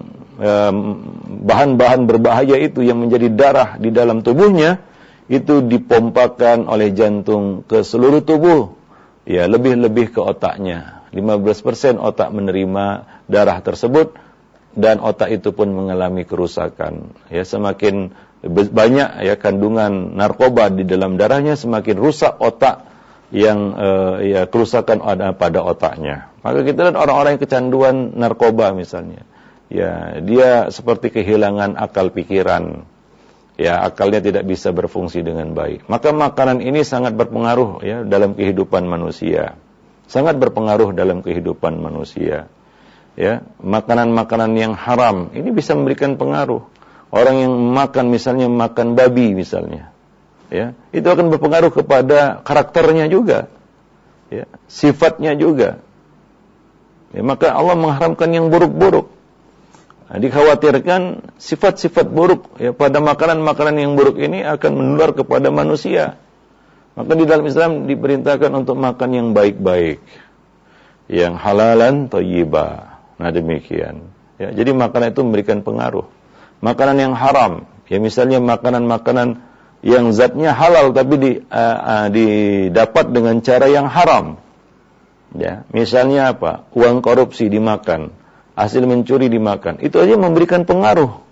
bahan-bahan berbahaya itu yang menjadi darah di dalam tubuhnya itu dipompakan oleh jantung ke seluruh tubuh. Ya, lebih-lebih ke otaknya. 15% otak menerima darah tersebut dan otak itu pun mengalami kerusakan. Ya, semakin banyak ya kandungan narkoba di dalam darahnya, semakin rusak otak yang kerusakan ada pada otaknya. Maka kita lihat orang-orang yang kecanduan narkoba misalnya, ya dia seperti kehilangan akal pikiran, ya akalnya tidak bisa berfungsi dengan baik. Maka makanan ini sangat berpengaruh ya dalam kehidupan manusia, sangat berpengaruh dalam kehidupan manusia. Ya, makanan-makanan yang haram ini bisa memberikan pengaruh. Orang yang makan misalnya makan babi misalnya, ya itu akan berpengaruh kepada karakternya juga, ya sifatnya juga. Ya, maka Allah mengharamkan yang buruk-buruk. Nah, dikhawatirkan sifat-sifat buruk ya pada makanan-makanan yang buruk ini akan menular kepada manusia. Maka di dalam Islam diperintahkan untuk makan yang baik-baik, yang halalan thayyibah. Nah demikian. Ya, jadi makanan itu memberikan pengaruh. Makanan yang haram, ya misalnya makanan-makanan yang zatnya halal tapi didapat dengan cara yang haram. Ya, misalnya apa? Uang korupsi dimakan, hasil mencuri dimakan. Itu aja memberikan pengaruh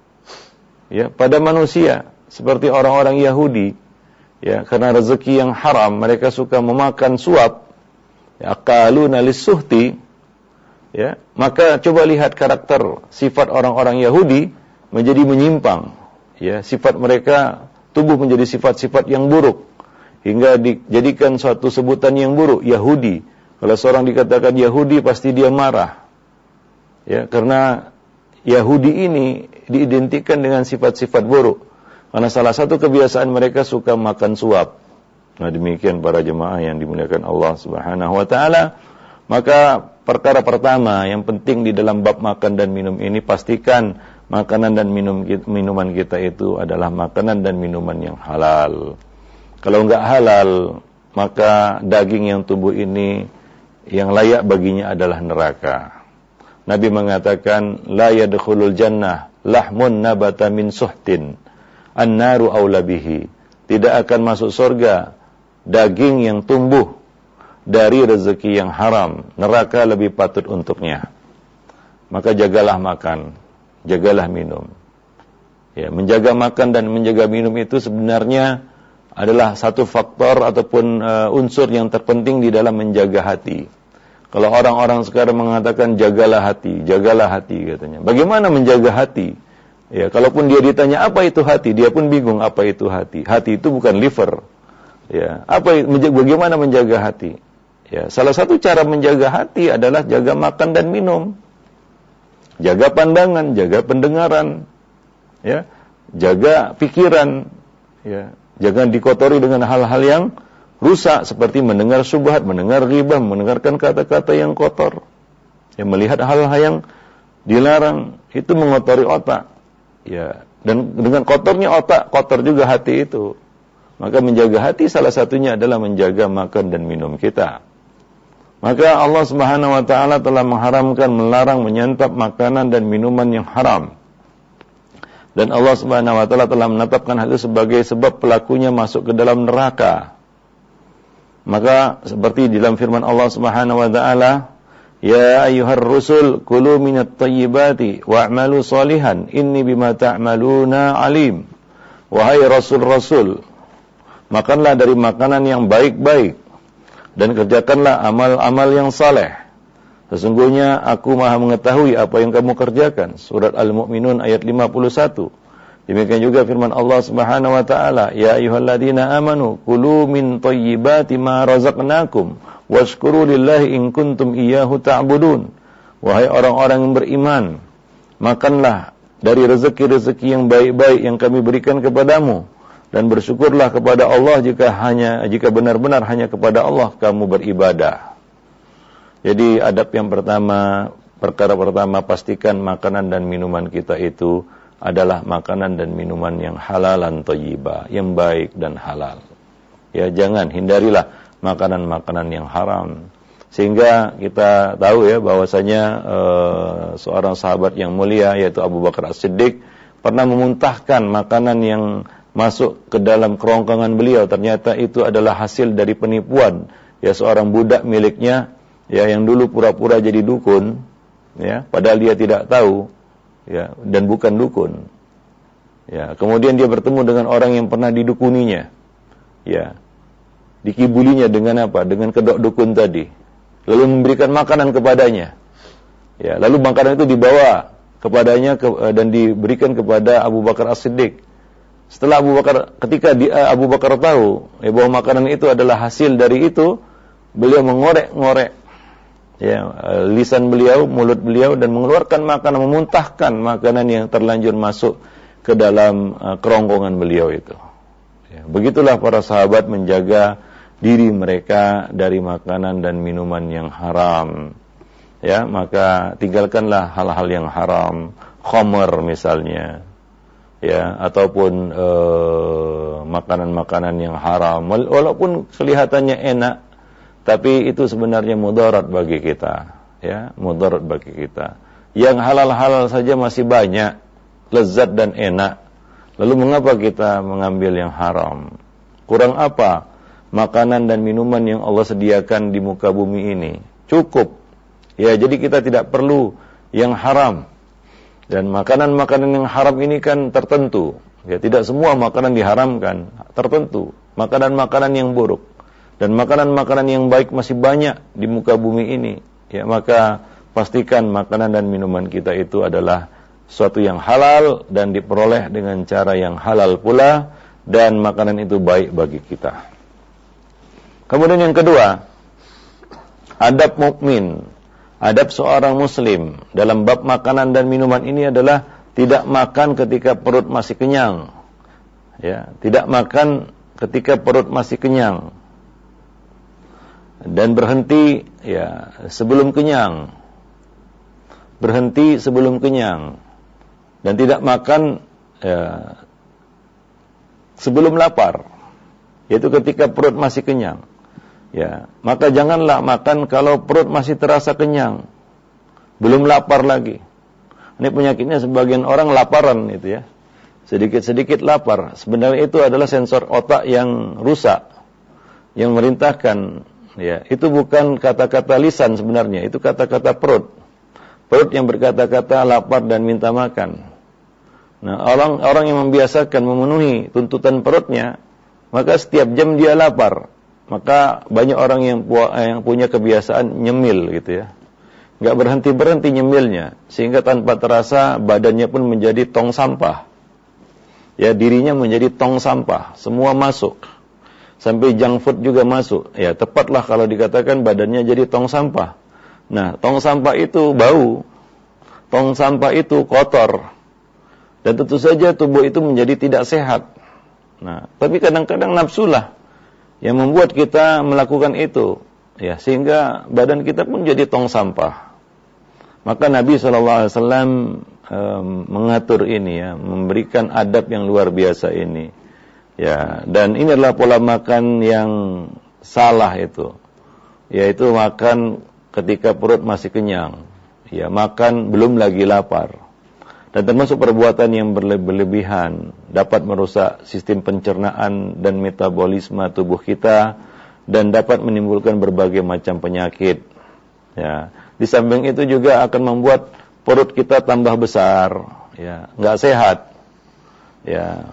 ya pada manusia. Seperti orang-orang Yahudi, ya karena rezeki yang haram, mereka suka memakan suap. Ya, akaluna lis-suhti. Ya, maka coba lihat karakter sifat orang-orang Yahudi menjadi menyimpang. Ya, sifat mereka tubuh menjadi sifat-sifat yang buruk hingga dijadikan suatu sebutan yang buruk, Yahudi. Kalau seorang dikatakan Yahudi pasti dia marah. Ya, karena Yahudi ini diidentikan dengan sifat-sifat buruk. Karena salah satu kebiasaan mereka suka makan suap. Nah, demikian para jemaah yang dimuliakan Allah Subhanahu wa taala. Maka perkara pertama yang penting di dalam bab makan dan minum ini, pastikan makanan dan minuman kita itu adalah makanan dan minuman yang halal. Kalau enggak halal, maka daging yang tumbuh ini yang layak baginya adalah neraka. Nabi mengatakan, la yadkhulul jannah lahmun nabata min suhtin, an-naru aula bihi. Tidak akan masuk surga daging yang tumbuh dari rezeki yang haram, neraka lebih patut untuknya. Maka jagalah makan, jagalah minum. Ya, menjaga makan dan menjaga minum itu sebenarnya adalah satu faktor ataupun unsur yang terpenting di dalam menjaga hati. Kalau orang-orang sekarang mengatakan jagalah hati katanya. Bagaimana menjaga hati? Ya, kalaupun dia ditanya apa itu hati, dia pun bingung apa itu hati. Hati itu bukan liver. Ya, bagaimana menjaga hati? Ya, salah satu cara menjaga hati adalah jaga makan dan minum. Jaga pandangan, jaga pendengaran. Ya, jaga pikiran. Ya, jangan dikotori dengan hal-hal yang rusak seperti mendengar syubhat, mendengar ghibah, mendengarkan kata-kata yang kotor. Ya, melihat hal-hal yang dilarang itu mengotori otak. Ya, dan dengan kotornya otak, kotor juga hati itu. Maka menjaga hati salah satunya adalah menjaga makan dan minum kita. Maka Allah Subhanahu wa taala telah mengharamkan, melarang menyantap makanan dan minuman yang haram. Dan Allah Subhanahu wa taala telah menetapkan hal itu sebagai sebab pelakunya masuk ke dalam neraka. Maka seperti di dalam firman Allah Subhanahu wa taala, ya ayyuhar rusul kulu minat thayyibati wa'malu shalihan inni bima ta'maluna alim. Wahai rasul-rasul, makanlah dari makanan yang baik-baik dan kerjakanlah amal-amal yang saleh. Sesungguhnya aku Maha mengetahui apa yang kamu kerjakan. Surat Al-Mu'minun ayat 51. Demikian juga firman Allah Subhanahu wa taala, ya ayyuhalladzina amanu kulu min thayyibati ma razaqnakum washkuru lillahi in kuntum iyyahu ta'budun. Wahai orang-orang yang beriman, makanlah dari rezeki-rezeki yang baik-baik yang kami berikan kepadamu dan bersyukurlah kepada Allah jika benar-benar hanya kepada Allah kamu beribadah. Jadi adab yang pertama, perkara pertama, pastikan makanan dan minuman kita itu adalah makanan dan minuman yang halalan thayyibah, yang baik dan halal. Ya, hindarilah makanan-makanan yang haram. Sehingga kita tahu ya bahwasanya seorang sahabat yang mulia yaitu Abu Bakar As-Siddiq pernah memuntahkan makanan yang masuk ke dalam kerongkongan beliau. Ternyata itu adalah hasil dari penipuan ya seorang budak miliknya ya yang dulu pura-pura jadi dukun ya, padahal dia tidak tahu ya dan bukan dukun. Ya, kemudian dia bertemu dengan orang yang pernah didukuninya. Ya. Dikibulinya dengan apa? Dengan kedok dukun tadi. Lalu memberikan makanan kepadanya. Ya, lalu makanan itu dibawa kepadanya dan diberikan kepada Abu Bakar As-Siddiq. Setelah ketika Abu Bakar tahu ya, bahwa makanan itu adalah hasil dari itu, beliau mengorek-ngorek ya, lisan beliau, mulut beliau dan mengeluarkan makanan, memuntahkan makanan yang terlanjur masuk ke dalam kerongkongan beliau itu. Ya, begitulah para sahabat menjaga diri mereka dari makanan dan minuman yang haram. Ya, maka tinggalkanlah hal-hal yang haram, khamr misalnya. Ya, ataupun makanan-makanan yang haram walaupun kelihatannya enak, tapi itu sebenarnya mudarat bagi kita, ya, mudarat bagi kita. Yang halal-halal saja masih banyak, lezat dan enak. Lalu mengapa kita mengambil yang haram? Kurang apa makanan dan minuman yang Allah sediakan di muka bumi ini? Cukup. Ya, jadi kita tidak perlu yang haram. Dan makanan-makanan yang haram ini kan tertentu. Ya, tidak semua makanan diharamkan, tertentu. Makanan-makanan yang buruk dan makanan-makanan yang baik masih banyak di muka bumi ini. Ya, maka pastikan makanan dan minuman kita itu adalah suatu yang halal dan diperoleh dengan cara yang halal pula, dan makanan itu baik bagi kita. Kemudian yang kedua, adab mukmin. Adab seorang muslim dalam bab makanan dan minuman ini adalah tidak makan ketika perut masih kenyang. Ya, tidak makan ketika perut masih kenyang. Dan berhenti ya sebelum kenyang. Berhenti sebelum kenyang. Dan tidak makan ya, sebelum lapar. Yaitu ketika perut masih kenyang. Ya, maka janganlah makan kalau perut masih terasa kenyang, belum lapar lagi. Ini penyakitnya sebagian orang laparan itu ya, sedikit-sedikit lapar. Sebenarnya itu adalah sensor otak yang rusak, yang merintahkan. Ya, itu bukan kata-kata lisan sebenarnya, itu kata-kata perut. Perut yang berkata-kata lapar dan minta makan. Nah, orang yang membiasakan memenuhi tuntutan perutnya, maka setiap jam dia lapar. Maka banyak orang yang punya kebiasaan nyemil gitu ya. Enggak berhenti-berhenti nyemilnya, sehingga tanpa terasa badannya pun menjadi tong sampah. Ya, dirinya menjadi tong sampah, semua masuk. Sampai junk food juga masuk. Ya, tepatlah kalau dikatakan badannya jadi tong sampah. Nah, tong sampah itu bau. Tong sampah itu kotor. Dan tentu saja tubuh itu menjadi tidak sehat. Nah, tapi kadang-kadang nafsulah yang membuat kita melakukan itu, ya, sehingga badan kita pun jadi tong sampah. Maka Nabi SAW mengatur ini ya, memberikan adab yang luar biasa ini. Ya, dan ini adalah pola makan yang salah itu. Yaitu makan ketika perut masih kenyang. Ya, makan belum lagi lapar. Dan termasuk perbuatan yang berlebihan dapat merusak sistem pencernaan dan metabolisme tubuh kita dan dapat menimbulkan berbagai macam penyakit. Ya, di samping itu juga akan membuat perut kita tambah besar, ya, nggak sehat. Ya,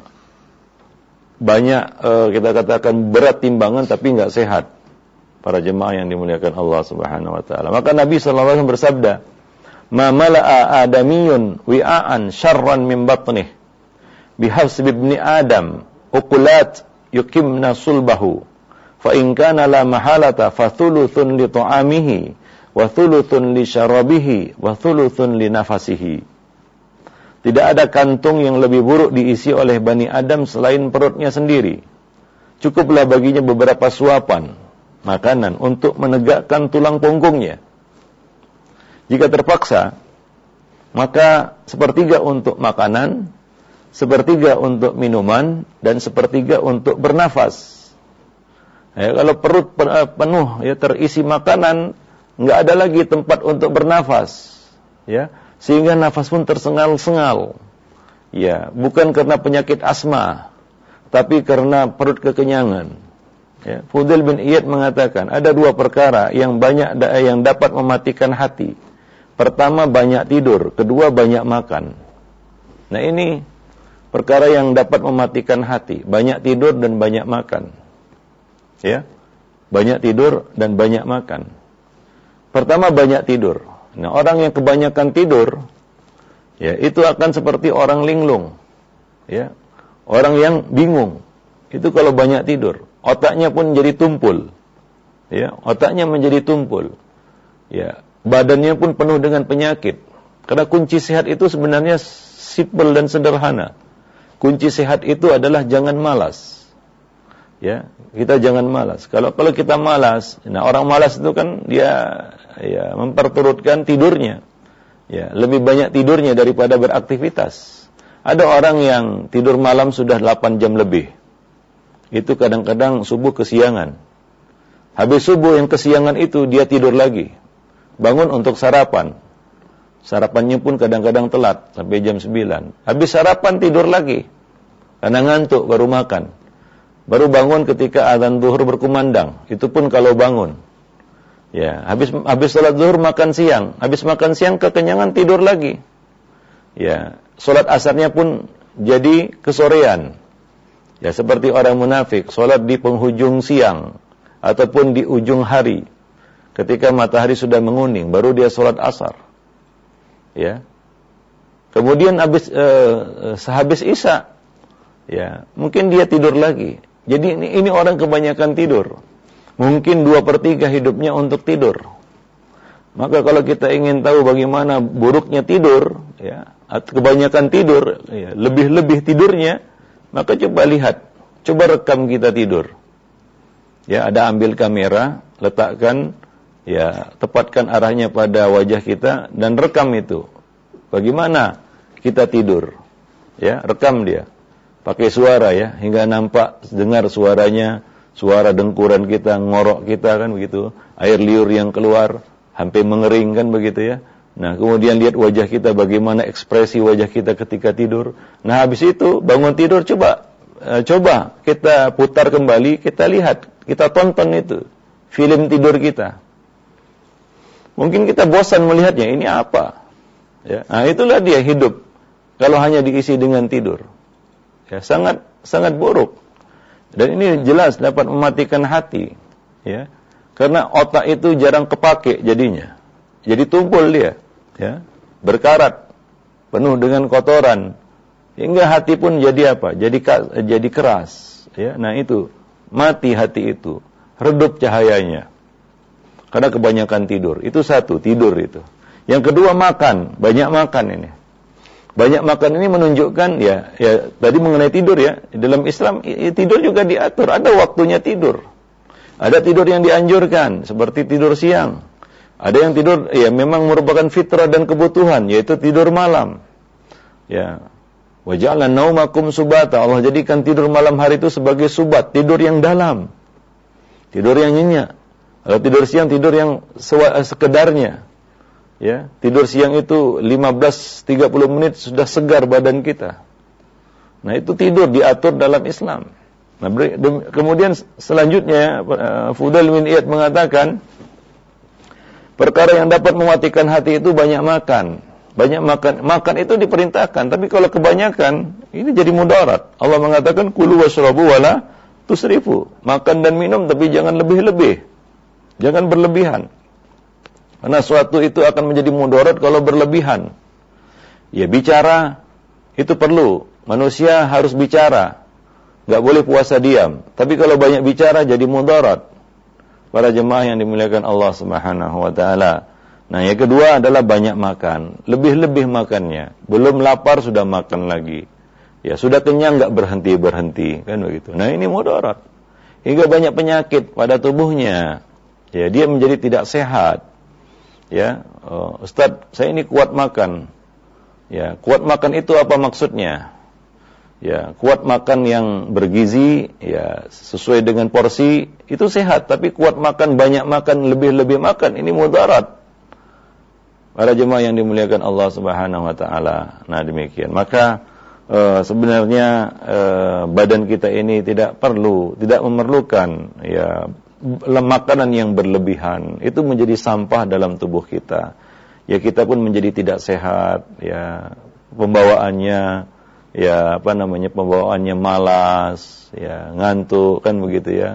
banyak kita katakan berat timbangan tapi nggak sehat. Para jemaah yang dimuliakan Allah Subhanahu Wa Taala. Maka Nabi SAW bersabda, ma mala'a adamiyun wi'an syarran min batnih bihasbi ibni adam uqulat yuqimna sulbahu fa in kana la mahalata fa thuluthun li ta'amihi wa thuluthun li syarabihi wa thuluthun li nafasihi. Tidak ada kantung yang lebih buruk diisi oleh Bani Adam selain perutnya sendiri. Cukuplah baginya beberapa suapan makanan untuk menegakkan tulang punggungnya. Jika terpaksa, maka sepertiga untuk makanan, sepertiga untuk minuman, dan sepertiga untuk bernafas. Ya, kalau perut penuh, ya, terisi makanan, nggak ada lagi tempat untuk bernafas, ya, sehingga nafas pun tersengal-sengal. Ya, bukan karena penyakit asma, tapi karena perut kekenyangan. Ya, Fudail bin Iyad mengatakan ada 2 perkara yang dapat mematikan hati. Pertama, banyak tidur. Kedua, banyak makan. Nah, ini perkara yang dapat mematikan hati. Banyak tidur dan banyak makan. Ya, banyak tidur dan banyak makan. Pertama, banyak tidur. Nah, orang yang kebanyakan tidur, ya, itu akan seperti orang linglung, ya, orang yang bingung. Itu kalau banyak tidur, otaknya pun jadi tumpul, ya, otaknya menjadi tumpul, ya, badannya pun penuh dengan penyakit. Karena kunci sehat itu sebenarnya simpel dan sederhana. Kunci sehat itu adalah jangan malas. Ya, kita jangan malas. Kalau kita malas, nah orang malas itu kan dia, ya, memperturutkan tidurnya. Ya, lebih banyak tidurnya daripada beraktivitas. Ada orang yang tidur malam sudah 8 jam lebih. Itu kadang-kadang subuh kesiangan. Habis subuh yang kesiangan itu dia tidur lagi. Bangun untuk sarapan. Sarapannya pun kadang-kadang telat sampai jam 9. Habis sarapan tidur lagi. Karena ngantuk baru makan. Baru bangun ketika azan zuhur berkumandang. Itu pun kalau bangun. Ya, habis salat zuhur makan siang. Habis makan siang kekenyangan tidur lagi. Ya, salat asarnya pun jadi kesorean. Ya, seperti orang munafik, salat di penghujung siang ataupun di ujung hari. Ketika matahari sudah menguning, baru dia salat asar. Ya. Kemudian sehabis Isya, ya, mungkin dia tidur lagi. Jadi ini orang kebanyakan tidur. Mungkin 2/3 hidupnya untuk tidur. Maka kalau kita ingin tahu bagaimana buruknya tidur, ya, kebanyakan tidur, ya, lebih-lebih tidurnya, maka coba lihat, coba rekam kita tidur. Ya, ada ambil kamera, letakkan, ya, tepatkan arahnya pada wajah kita dan rekam itu. Bagaimana kita tidur? Ya, rekam dia. Pakai suara, ya, hingga nampak, dengar suaranya, suara dengkuran kita, ngorok kita, kan begitu. Air liur yang keluar, hampir mengering, kan begitu, ya. Nah, kemudian lihat wajah kita, bagaimana ekspresi wajah kita ketika tidur. Nah, habis itu bangun tidur, coba kita putar kembali, kita lihat, kita tonton itu film tidur kita. Mungkin kita bosan melihatnya, ini apa? Ya, nah, itulah dia hidup kalau hanya diisi dengan tidur. Ya, sangat buruk. Dan ini jelas dapat mematikan hati, ya. Karena otak itu jarang kepake jadinya. Jadi tumpul dia, ya, berkarat, penuh dengan kotoran, hingga hati pun jadi apa? Jadi keras, ya. Nah, itu mati hati itu, redup cahayanya. Karena kebanyakan tidur. Itu satu, tidur itu. Yang kedua, makan, banyak makan ini. Banyak makan ini menunjukkan, ya tadi mengenai tidur, ya, dalam Islam tidur juga diatur, ada waktunya tidur. Ada tidur yang dianjurkan seperti tidur siang. Ada yang tidur, ya, memang merupakan fitrah dan kebutuhan, yaitu tidur malam. Ya. Wa ja'alna naumakum subata. Allah jadikan tidur malam hari itu sebagai subat, tidur yang dalam. Tidur yang nyenyak. Kalau tidur siang, tidur yang sekedarnya. Ya, tidur siang itu 15-30 menit sudah segar badan kita. Nah, itu tidur diatur dalam Islam. Nah, kemudian selanjutnya Fudail bin Iyad mengatakan perkara yang dapat mematikan hati itu banyak makan. Banyak makan. Makan itu diperintahkan, tapi kalau kebanyakan ini jadi mudarat. Allah mengatakan kulu washrabu wala tusrifu. Makan dan minum tapi jangan lebih-lebih. Jangan berlebihan. Karena suatu itu akan menjadi mudarat kalau berlebihan. Ya, bicara itu perlu. Manusia harus bicara. Nggak boleh puasa diam. Tapi kalau banyak bicara jadi mudarat. Para jemaah yang dimuliakan Allah Subhanahu wa taala. Nah, yang kedua adalah banyak makan. Lebih-lebih makannya. Belum lapar sudah makan lagi. Ya, sudah kenyang nggak berhenti-berhenti, kan begitu. Nah, ini mudarat. Hingga banyak penyakit pada tubuhnya. Ya, dia menjadi tidak sehat. Ya, Ustaz, saya ini kuat makan. Ya, kuat makan itu apa maksudnya? Ya, kuat makan yang bergizi, ya sesuai dengan porsi itu sehat. Tapi kuat makan, banyak makan, lebih makan, ini mudarat. Para jemaah yang dimuliakan Allah Subhanahu Wa Taala. Nah demikian. Maka sebenarnya badan kita ini tidak memerlukan ya makanan yang berlebihan. Itu menjadi sampah dalam tubuh kita. Ya kita pun menjadi tidak sehat. Ya pembawaannya. Ya pembawaannya malas, ya ngantuk kan begitu ya,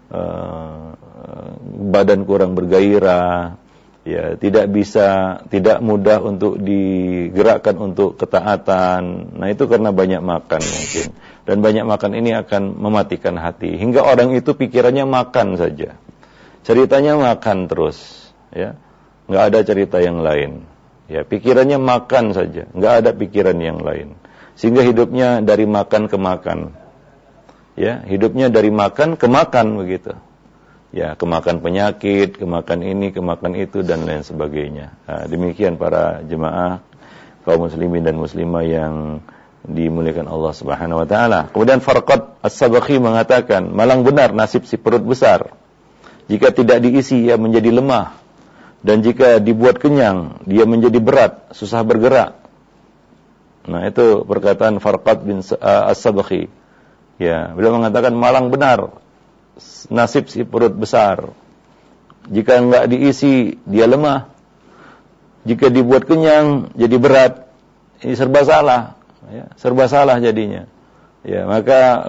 badan kurang bergairah, ya tidak mudah untuk digerakkan untuk ketaatan. Nah itu karena banyak makan mungkin, dan banyak makan ini akan mematikan hati hingga orang itu pikirannya makan saja, ceritanya makan terus, ya nggak ada cerita yang lain, ya pikirannya makan saja, nggak ada pikiran yang lain. Sehingga hidupnya dari makan ke makan. Ya, hidupnya dari makan ke makan begitu. Ya, kemakan penyakit, kemakan ini, kemakan itu dan lain sebagainya. Nah, demikian para jemaah kaum muslimin dan muslimah yang dimuliakan Allah Subhanahu wa taala. Kemudian Farqad As-Sabakhi mengatakan, malang benar nasib si perut besar. Jika tidak diisi ia menjadi lemah, dan jika dibuat kenyang dia menjadi berat, susah bergerak. Nah itu perkataan Farqad bin As-Sabakhi. Ya, beliau mengatakan malang benar nasib si perut besar. Jika enggak diisi dia lemah. Jika dibuat kenyang jadi berat. Ini serba salah. Ya, serba salah jadinya. Ya, maka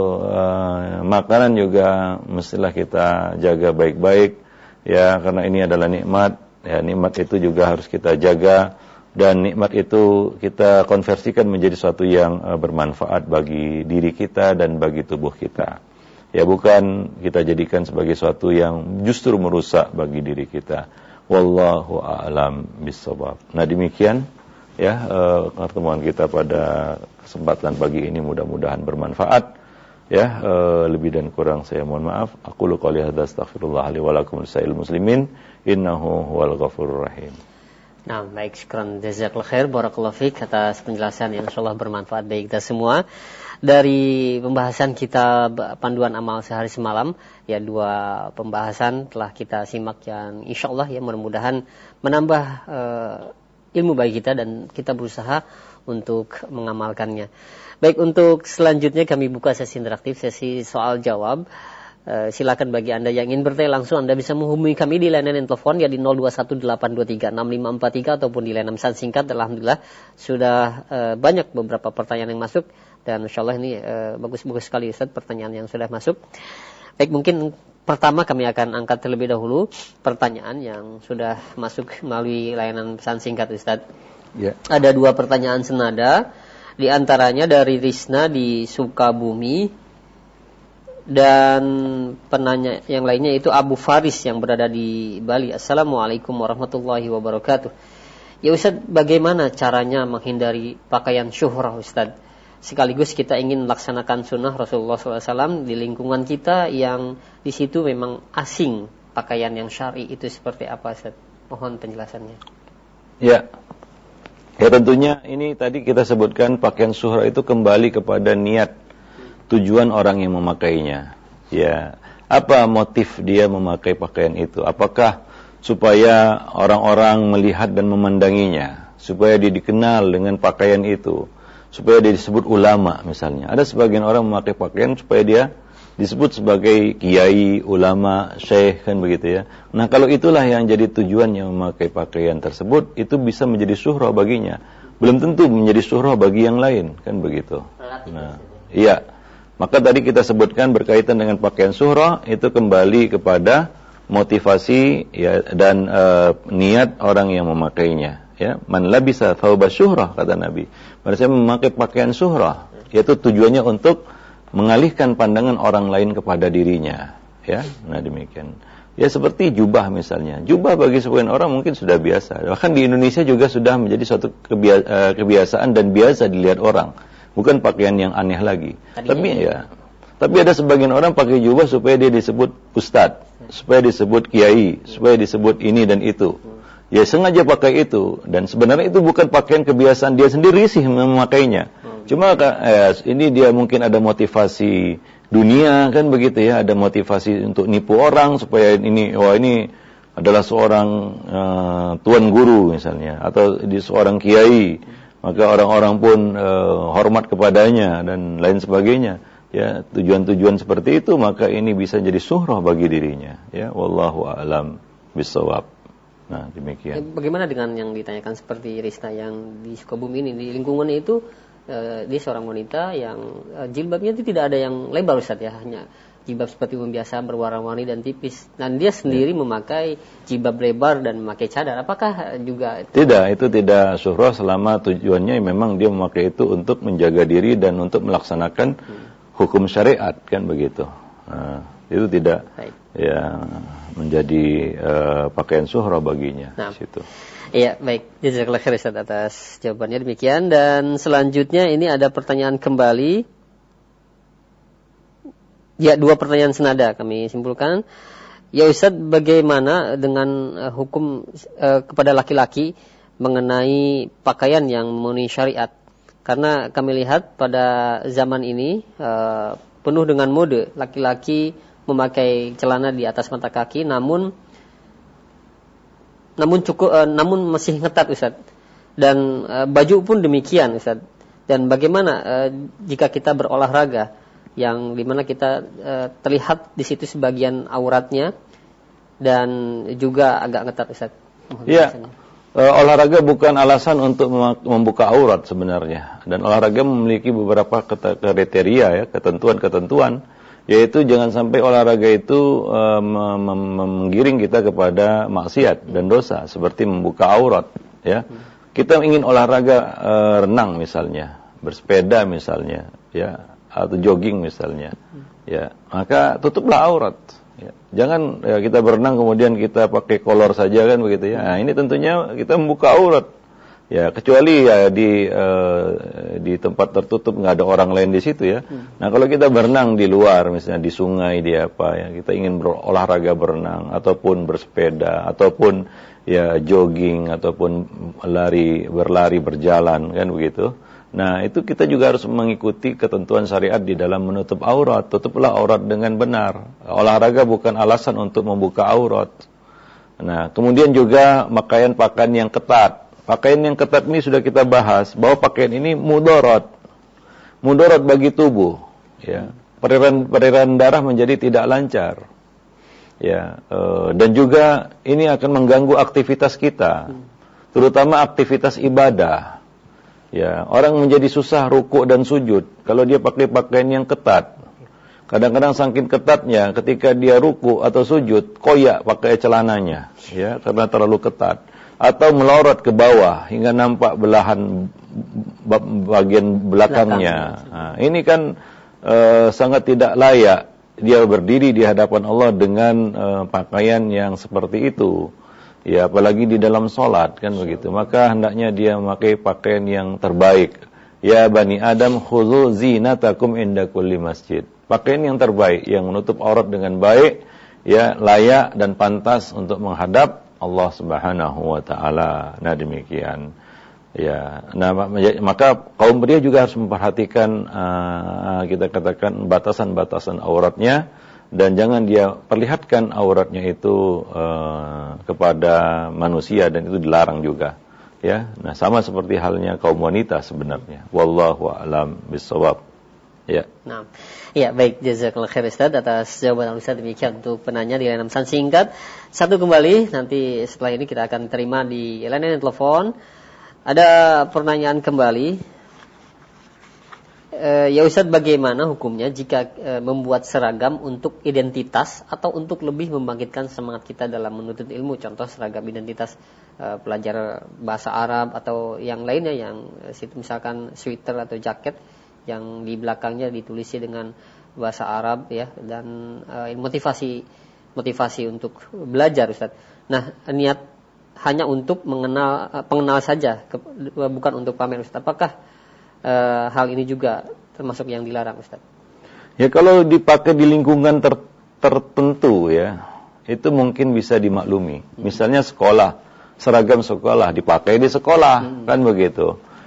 makanan juga mestilah kita jaga baik-baik. Ya, karena ini adalah nikmat. Ya, nikmat itu juga harus kita jaga. Dan nikmat itu kita konversikan menjadi sesuatu yang bermanfaat bagi diri kita dan bagi tubuh kita. Ya bukan kita jadikan sebagai sesuatu yang justru merusak bagi diri kita. Wallahu a'lam bissawab. Nah demikian ya pertemuan kita pada kesempatan pagi ini mudah-mudahan bermanfaat. Ya lebih dan kurang saya mohon maaf. Aqulu qouli hadza astaghfirullah li wa lakum lisa'il muslimin innahu huwal ghafurur rahim. Nah, baik, syukran jazakallahu khair, barakallahu fiik atas penjelasan yang insyaallah bermanfaat bagi kita semua. Dari pembahasan kita panduan amal sehari semalam, ya 2 pembahasan telah kita simak yang insyaallah ya mudah-mudahan menambah ilmu bagi kita dan kita berusaha untuk mengamalkannya. Baik, untuk selanjutnya kami buka sesi interaktif, sesi soal jawab. Silakan bagi Anda yang ingin bertanya langsung, Anda bisa menghubungi kami di layanan telepon ya di 0218236543 ataupun di layanan pesan singkat. Alhamdulillah sudah banyak beberapa pertanyaan yang masuk dan insyaallah ini bagus-bagus sekali Ustaz pertanyaan yang sudah masuk. Baik, mungkin pertama kami akan angkat terlebih dahulu pertanyaan yang sudah masuk melalui layanan pesan singkat Ustaz. Ya. Ada 2 pertanyaan senada, di antaranya dari Risna di Sukabumi. Dan penanya yang lainnya itu Abu Faris yang berada di Bali. Assalamualaikum warahmatullahi wabarakatuh. Ya Ustaz, bagaimana caranya menghindari pakaian syuhrah Ustaz? Sekaligus kita ingin melaksanakan sunnah Rasulullah SAW di lingkungan kita yang di situ memang asing pakaian yang syar'i itu seperti apa Ustaz? Mohon penjelasannya. Ya. Ya tentunya ini tadi kita sebutkan pakaian syuhrah itu kembali kepada niat. Tujuan orang yang memakainya. Ya, apa motif dia memakai pakaian itu? Apakah supaya orang-orang melihat dan memandanginya, supaya dia dikenal dengan pakaian itu, supaya dia disebut ulama misalnya. Ada sebagian orang memakai pakaian supaya dia disebut sebagai kiai, ulama, syekh kan begitu ya. Nah, kalau itulah yang jadi tujuannya memakai pakaian tersebut, itu bisa menjadi syuhrah baginya. Belum tentu menjadi syuhrah bagi yang lain, kan begitu. Nah, iya. Maka tadi kita sebutkan berkaitan dengan pakaian syuhrah itu kembali kepada motivasi ya dan niat orang yang memakainya ya. Man labisa thawba syuhrah kata Nabi. Maksudnya memakai pakaian syuhrah yaitu tujuannya untuk mengalihkan pandangan orang lain kepada dirinya ya. Nah demikian. Ya seperti jubah misalnya. Jubah bagi sebagian orang mungkin sudah biasa. Bahkan di Indonesia juga sudah menjadi suatu kebiasaan dan biasa dilihat orang. Bukan pakaian yang aneh lagi. Tapi ada sebagian orang pakai jubah supaya dia disebut ustadz, supaya disebut kiai, supaya disebut ini dan itu. Ya sengaja pakai itu dan sebenarnya itu bukan pakaian kebiasaan dia sendiri sih memakainya. Cuma ini dia mungkin ada motivasi dunia kan begitu ya, ada motivasi untuk nipu orang supaya ini adalah seorang tuan guru misalnya, atau di seorang kiai, maka orang-orang pun hormat kepadanya dan lain sebagainya. Ya, tujuan-tujuan seperti itu, maka ini bisa jadi syuhrah bagi dirinya. Ya, wallahu a'lam bishawab. Nah, demikian. Bagaimana dengan yang ditanyakan seperti Rizka yang di Sukabumi ini, di lingkungannya itu dia seorang wanita yang jilbabnya itu tidak ada yang lebar Ustaz ya, hanya jilbab seperti biasa berwarna-warni dan tipis. Dan dia sendiri memakai jilbab lebar dan memakai cadar. Apakah juga tidak, itu tidak syuhrah selama tujuannya memang dia memakai itu untuk menjaga diri dan untuk melaksanakan hukum syariat kan begitu. Nah, itu tidak ya menjadi pakaian syuhrah baginya di situ. Iya, baik. Jazakallahu khair Ustaz atas jawabannya, demikian. Dan selanjutnya ini ada pertanyaan kembali. Ya, 2 pertanyaan senada kami simpulkan. Ya Ustaz, bagaimana dengan hukum kepada laki-laki mengenai pakaian yang memenuhi syariat? Karena kami lihat pada zaman ini penuh dengan mode, laki-laki memakai celana di atas mata kaki, namun masih ngetat Ustaz. Dan baju pun demikian Ustaz. Dan bagaimana jika kita berolahraga, yang dimana kita terlihat di situ sebagian auratnya dan juga agak ngetat Ustaz. Iya. Olahraga bukan alasan untuk membuka aurat sebenarnya, dan olahraga memiliki beberapa kriteria ya, ketentuan, yaitu jangan sampai olahraga itu menggiring kita kepada maksiat dan dosa seperti membuka aurat ya. Kita ingin olahraga renang misalnya, bersepeda misalnya ya, atau jogging misalnya, ya, maka tutuplah aurat. Ya. Jangan kita berenang kemudian kita pakai kolor saja kan begitu ya. Nah, ini tentunya kita membuka aurat. Ya, kecuali ya di tempat tertutup nggak ada orang lain di situ ya. Nah, kalau kita berenang di luar misalnya di sungai di apa ya, kita ingin berolahraga berenang ataupun bersepeda ataupun ya jogging ataupun berlari berjalan kan begitu. Nah, itu kita juga harus mengikuti ketentuan syariat di dalam menutup aurat. Tutuplah aurat dengan benar. Olahraga bukan alasan untuk membuka aurat. Nah, kemudian juga pakaian yang ketat. Pakaian yang ketat ini sudah kita bahas, bahwa pakaian ini mudarat bagi tubuh. Ya. Peredaran darah menjadi tidak lancar. Ya, dan juga ini akan mengganggu aktivitas kita, terutama aktivitas ibadah. Ya, orang menjadi susah rukuk dan sujud kalau dia pakai pakaian yang ketat. Kadang-kadang saking ketatnya ketika dia rukuk atau sujud koyak pakai celananya, ya, karena terlalu ketat, atau melorot ke bawah hingga nampak belahan bagian belakangnya. Nah, ini kan sangat tidak layak dia berdiri di hadapan Allah dengan pakaian yang seperti itu. Ya, apalagi di dalam sholat kan begitu. Maka hendaknya dia memakai pakaian yang terbaik. Ya Bani Adam khudhu zinatakum inda kulli masjid. Pakaian yang terbaik yang menutup aurat dengan baik, ya, layak dan pantas untuk menghadap Allah Subhanahu wa taala. Nah, demikian. Ya, nah maka kaum pria juga harus memperhatikan kita katakan batasan-batasan auratnya. Dan jangan dia perlihatkan auratnya itu kepada manusia, dan itu dilarang juga. Ya, nah sama seperti halnya kaum wanita sebenarnya. Wallahu a'lam bishawab. Ya. Nah, ya baik, jazakallahu khair Ustaz atas jawaban Ustaz. Demikian untuk penanya di layanan pesan singkat. Satu kembali, nanti setelah ini kita akan terima di layanan telepon. Ada pertanyaan kembali. Ya Ustaz, bagaimana hukumnya jika membuat seragam untuk identitas atau untuk lebih membangkitkan semangat kita dalam menuntut ilmu? Contoh seragam identitas pelajar bahasa Arab atau yang lainnya, yang misalkan sweater atau jaket yang di belakangnya ditulisnya dengan bahasa Arab ya, dan motivasi untuk belajar Ustaz. Nah, niat hanya untuk pengenal saja, bukan untuk pamer Ustaz. Apakah hal ini juga termasuk yang dilarang Ustaz? Ya, kalau dipakai di lingkungan tertentu ya, itu mungkin bisa dimaklumi. Misalnya sekolah, seragam sekolah dipakai di sekolah, kan begitu.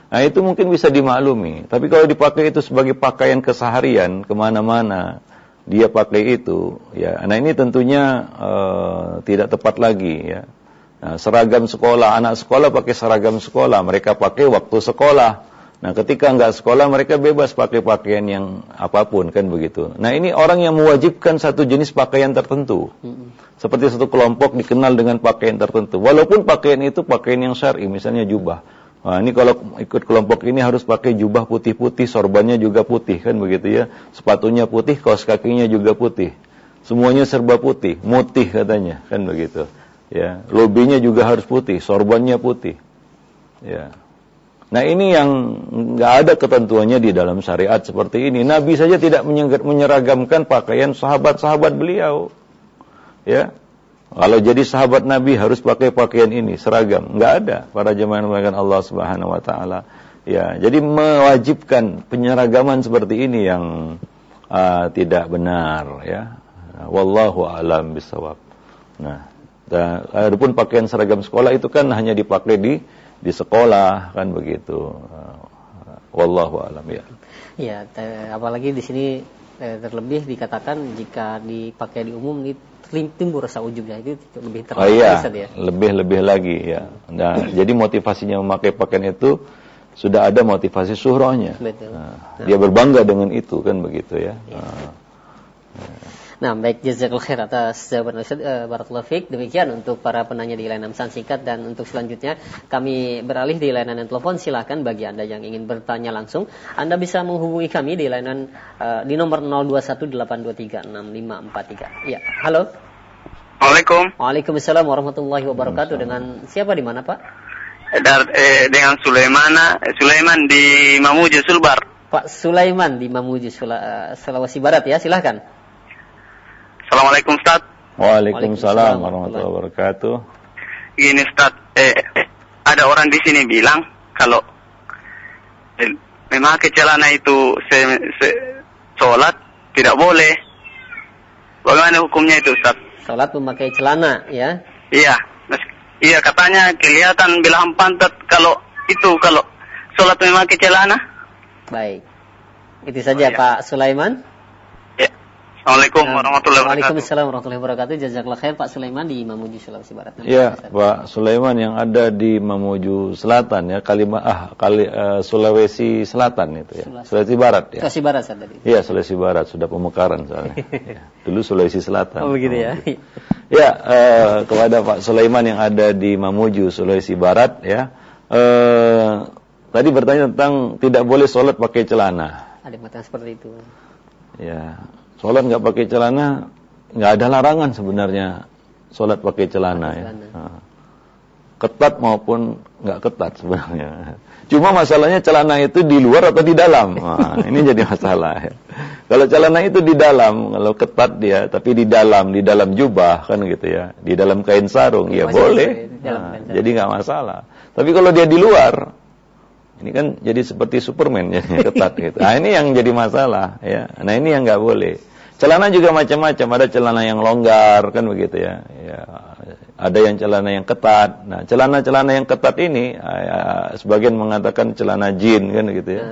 Nah itu mungkin bisa dimaklumi. Tapi kalau dipakai itu sebagai pakaian keseharian kemana-mana, dia pakai itu, ya. Nah ini tentunya tidak tepat lagi, ya. Nah, seragam sekolah, anak sekolah pakai seragam sekolah, mereka pakai waktu sekolah. Nah ketika nggak sekolah mereka bebas pakai pakaian yang apapun, kan begitu. Nah ini orang yang mewajibkan satu jenis pakaian tertentu. Seperti satu kelompok dikenal dengan pakaian tertentu. Walaupun pakaian itu pakaian yang syar'i, misalnya jubah. Nah, ini kalau ikut kelompok ini harus pakai jubah putih-putih, sorbannya juga putih, kan begitu ya. Sepatunya putih, kaos kakinya juga putih. Semuanya serba putih, mutih katanya, kan begitu. Ya, lobinya juga harus putih, sorbannya putih. Ya. Nah, ini yang nggak ada ketentuannya di dalam syariat seperti ini. Nabi saja tidak menyeragamkan pakaian sahabat-sahabat beliau. Ya. Kalau jadi sahabat Nabi harus pakai pakaian ini, seragam. Enggak ada. Para jemaah yang dimuliakan Allah Subhanahu wa taala. Ya, jadi mewajibkan penyeragaman seperti ini yang tidak benar, ya. Wallahu a'lam bishawab. Nah, adapun pakaian seragam sekolah itu kan hanya dipakai di sekolah, kan begitu. Wallahu a'lam, ya. Ya, apalagi di sini terlebih dikatakan jika dipakai di umum timbul rasa ujubnya, itu lebih terlalu ya. Lebih lagi, ya. Nah, jadi motivasinya memakai pakaian itu sudah ada motivasi syuhrahnya. Betul. Dia berbangga dengan itu, kan begitu, ya. Nah, baik, jazakallahu khair atas jawaban Ustaz. Barakallahu fiik. Demikian untuk para penanya di layanan pesan singkat, dan untuk selanjutnya kami beralih di layanan telepon. Silakan bagi Anda yang ingin bertanya langsung, Anda bisa menghubungi kami di layanan di nomor 0218236543. Iya, halo. Waalaikumsalam. Waalaikumsalam warahmatullahi wabarakatuh. Dengan siapa di mana, Pak? Dengan Sulaiman di Mamuju Sulbar. Pak Sulaiman di Mamuju Sulawesi Barat, ya, silahkan. Assalamualaikum, Ustaz. Waalaikumsalam warahmatullahi wabarakatuh. Gini, Ustaz, ada orang di sini bilang kalau memakai celana itu sholat tidak boleh. Bagaimana hukumnya itu, Ustaz? Sholat memakai celana, ya? Iya, katanya kelihatan belahan pantat kalau sholat memakai celana. Baik, itu saja, Pak Sulaiman. Assalamualaikum warahmatullahi wabarakatuh. Waalaikumsalam warahmatullahi wabarakatuh. Jazakallahu khair, Pak Sulaiman di Mamuju Sulawesi Barat. Ya, Pak Sulaiman yang ada di Mamuju Selatan, ya, Sulawesi Selatan itu, ya. Sulawesi Barat, ya. Sulawesi Barat tadi. Iya, Sulawesi Barat, sudah pemekaran soalnya. Ya. Dulu Sulawesi Selatan. Oh, begitu, ya. Ya, kepada Pak Sulaiman yang ada di Mamuju Sulawesi Barat, ya. Tadi bertanya tentang tidak boleh sholat pakai celana. Ada mata seperti itu. Ya. Sholat nggak pakai celana, nggak ada larangan sebenarnya sholat pakai celana, ya. Ketat maupun nggak ketat sebenarnya. Cuma masalahnya celana itu di luar atau di dalam. Nah, ini jadi masalah, ya. Kalau celana itu di dalam, kalau ketat dia, tapi di dalam jubah, kan gitu, ya. Di dalam kain sarung, ya boleh. Jadi nggak masalah. Tapi kalau dia di luar, ini kan jadi seperti Superman, ya, ketat gitu. Nah, ini yang jadi masalah, ya. Nah, ini yang nggak boleh. Celana juga macam-macam, ada celana yang longgar, kan begitu, ya. Ya, ada yang celana yang ketat. Nah, celana-celana yang ketat ini, sebagian mengatakan celana jin, kan gitu, ya.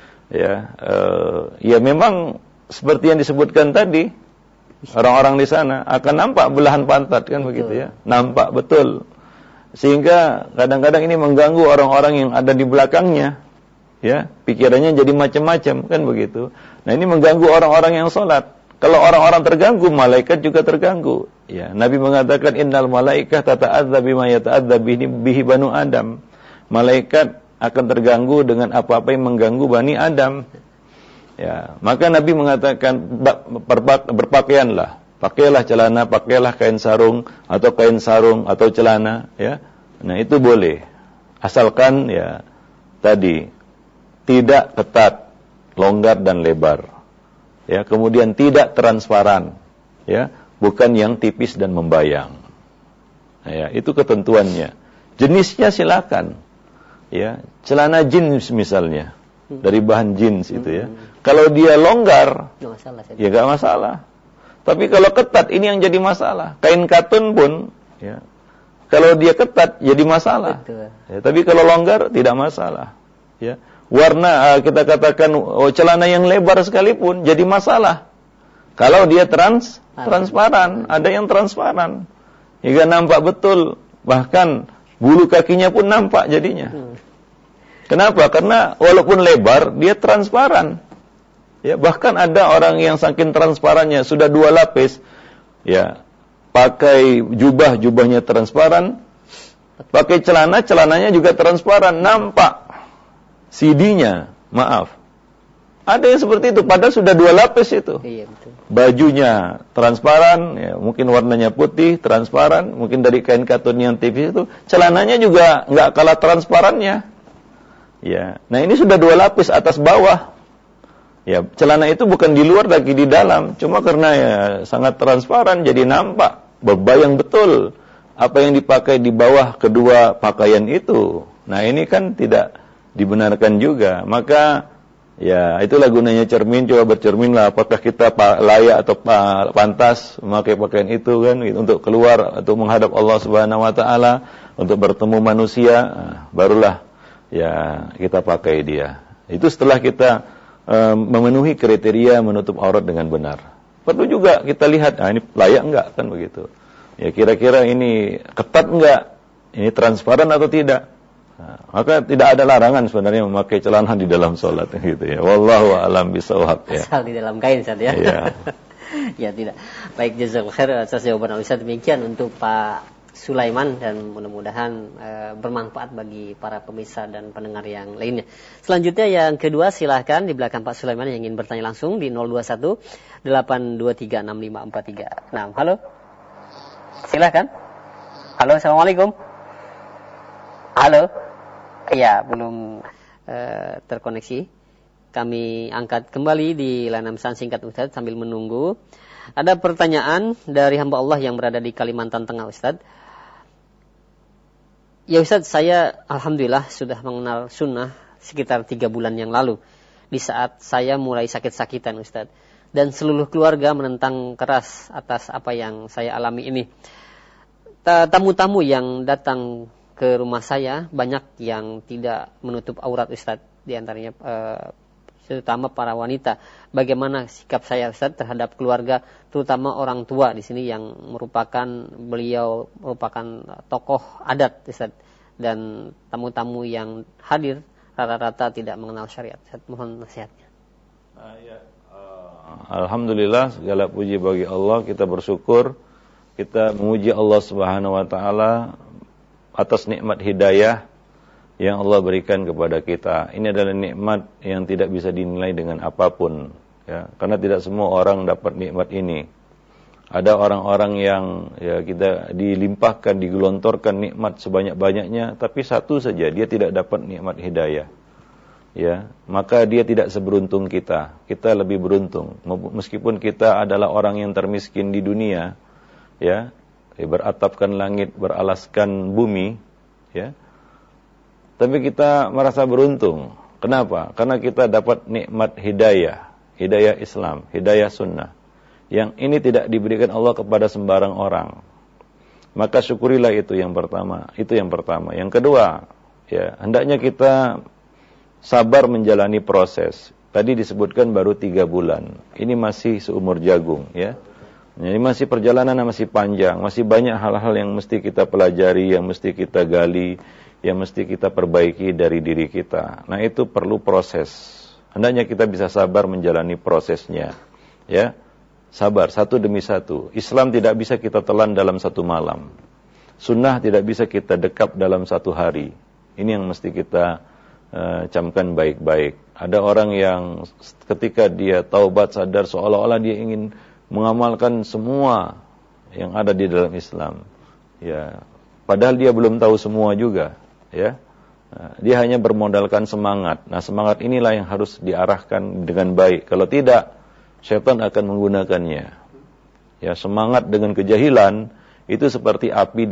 Ya memang seperti yang disebutkan tadi, orang-orang di sana akan nampak belahan pantat, kan begitu, ya. Nampak betul. Sehingga kadang-kadang ini mengganggu orang-orang yang ada di belakangnya, ya, pikirannya jadi macam-macam, kan begitu. Nah, ini mengganggu orang-orang yang sholat. Kalau orang-orang terganggu, malaikat juga terganggu, ya. Nabi mengatakan innal malaikah tata'adza bima yata'adza bihi banu Adam. Malaikat akan terganggu dengan apa-apa yang mengganggu Bani Adam, ya. Maka Nabi mengatakan berpakaianlah. Pakailah celana, pakailah kain sarung atau celana, ya. Nah, itu boleh. Asalkan, ya, tadi tidak ketat, longgar dan lebar. Ya, kemudian tidak transparan, ya, bukan yang tipis dan membayang. Nah, ya, itu ketentuannya. Jenisnya silakan. Ya, celana jeans misalnya, dari bahan jeans itu, ya. Kalau dia longgar, ya enggak masalah. Tapi kalau ketat, ini yang jadi masalah. Kain katun pun, ya, kalau dia ketat jadi masalah. Ya, tapi kalau longgar tidak masalah. Ya. Warna kita katakan celana yang lebar sekalipun jadi masalah. Kalau dia transparan, ada yang transparan. Hingga nampak betul, bahkan bulu kakinya pun nampak jadinya. Kenapa? Karena walaupun lebar, dia transparan. Ya, bahkan ada orang yang saking transparannya sudah 2 lapis. Ya, pakai jubahnya transparan, pakai celananya juga transparan, nampak CD-nya, maaf. Ada yang seperti itu, padahal sudah 2 lapis itu. Iya, betul. Bajunya transparan, ya, mungkin warnanya putih, transparan, mungkin dari kain katun yang tipis itu. Celananya juga nggak kalah transparannya. Ya, nah ini sudah 2 lapis atas bawah. Ya, celana itu bukan di luar lagi di dalam, cuma karena ya sangat transparan jadi nampak, berbayang betul apa yang dipakai di bawah kedua pakaian itu. Nah, ini kan tidak dibenarkan juga. Maka ya itulah gunanya cermin, coba bercerminlah apakah kita layak atau pantas memakai pakaian itu kan untuk keluar, untuk menghadap Allah Subhanahu wa taala, untuk bertemu manusia, barulah ya kita pakai dia. Itu setelah kita memenuhi kriteria menutup aurat dengan benar. Perlu juga kita lihat, ini layak enggak kan begitu. Ya kira-kira ini ketat enggak? Ini transparan atau tidak? Nah, maka tidak ada larangan sebenarnya memakai celana di dalam sholat gitu ya. Wallahu a'lam bishawab ya. Asal di dalam kain Ustaz ya. Ya. Ya tidak. Baik, jazakallahu khair atas jawaban Ustaz. Demikian untuk Pak Sulaiman dan mudah-mudahan bermanfaat bagi para pemirsa dan pendengar yang lainnya. Selanjutnya yang kedua, silahkan di belakang Pak Sulaiman yang ingin bertanya langsung di 021 823 6543. Nah, halo. Silahkan. Halo, assalamualaikum. Halo. Ya, belum terkoneksi. Kami angkat kembali di layanan pesan singkat Ustaz sambil menunggu. Ada pertanyaan dari hamba Allah yang berada di Kalimantan Tengah Ustaz. Ya Ustaz, saya alhamdulillah sudah mengenal sunnah sekitar 3 bulan yang lalu. Di saat saya mulai sakit-sakitan Ustaz. Dan seluruh keluarga menentang keras atas apa yang saya alami ini. Tamu-tamu yang datang ke rumah saya banyak yang tidak menutup aurat Ustaz, di antaranya terutama para wanita. Bagaimana sikap saya Ustaz terhadap keluarga, terutama orang tua di sini yang beliau merupakan tokoh adat Ustaz, dan tamu-tamu yang hadir rata-rata tidak mengenal syariat. Ustaz, mohon nasihatnya. Alhamdulillah, segala puji bagi Allah, kita bersyukur, kita memuji Allah Subhanahu wa taala atas nikmat hidayah yang Allah berikan kepada kita. Ini adalah nikmat yang tidak bisa dinilai dengan apapun, ya, karena tidak semua orang dapat nikmat ini. Ada orang-orang yang ya kita dilimpahkan, digelontorkan nikmat sebanyak-banyaknya, tapi satu saja dia tidak dapat nikmat hidayah. Ya, maka dia tidak seberuntung kita. Kita lebih beruntung. Meskipun kita adalah orang yang termiskin di dunia, ya, beratapkan langit, beralaskan bumi, ya. Tapi kita merasa beruntung. Kenapa? Karena kita dapat nikmat hidayah, hidayah Islam, hidayah sunnah. Yang ini tidak diberikan Allah kepada sembarang orang. Maka syukurilah itu yang pertama. Itu yang pertama. Yang kedua, ya, hendaknya kita sabar menjalani proses. Tadi disebutkan baru 3 bulan. Ini masih seumur jagung, ya. Jadi masih perjalanan masih panjang, masih banyak hal-hal yang mesti kita pelajari, yang mesti kita gali, yang mesti kita perbaiki dari diri kita. Nah, itu perlu proses. Hendaknya kita bisa sabar menjalani prosesnya, ya. Sabar satu demi satu. Islam tidak bisa kita telan dalam 1 malam. Sunnah tidak bisa kita dekap dalam 1 hari. Ini yang mesti kita camkan baik-baik. Ada orang yang ketika dia taubat sadar seolah-olah dia ingin mengamalkan semua yang ada di dalam Islam, ya, padahal dia belum tahu semua juga, ya. Dia hanya bermodalkan semangat. Nah, semangat inilah yang harus diarahkan dengan baik. Kalau tidak, syaitan akan menggunakannya. Ya, semangat dengan kejahilan itu seperti api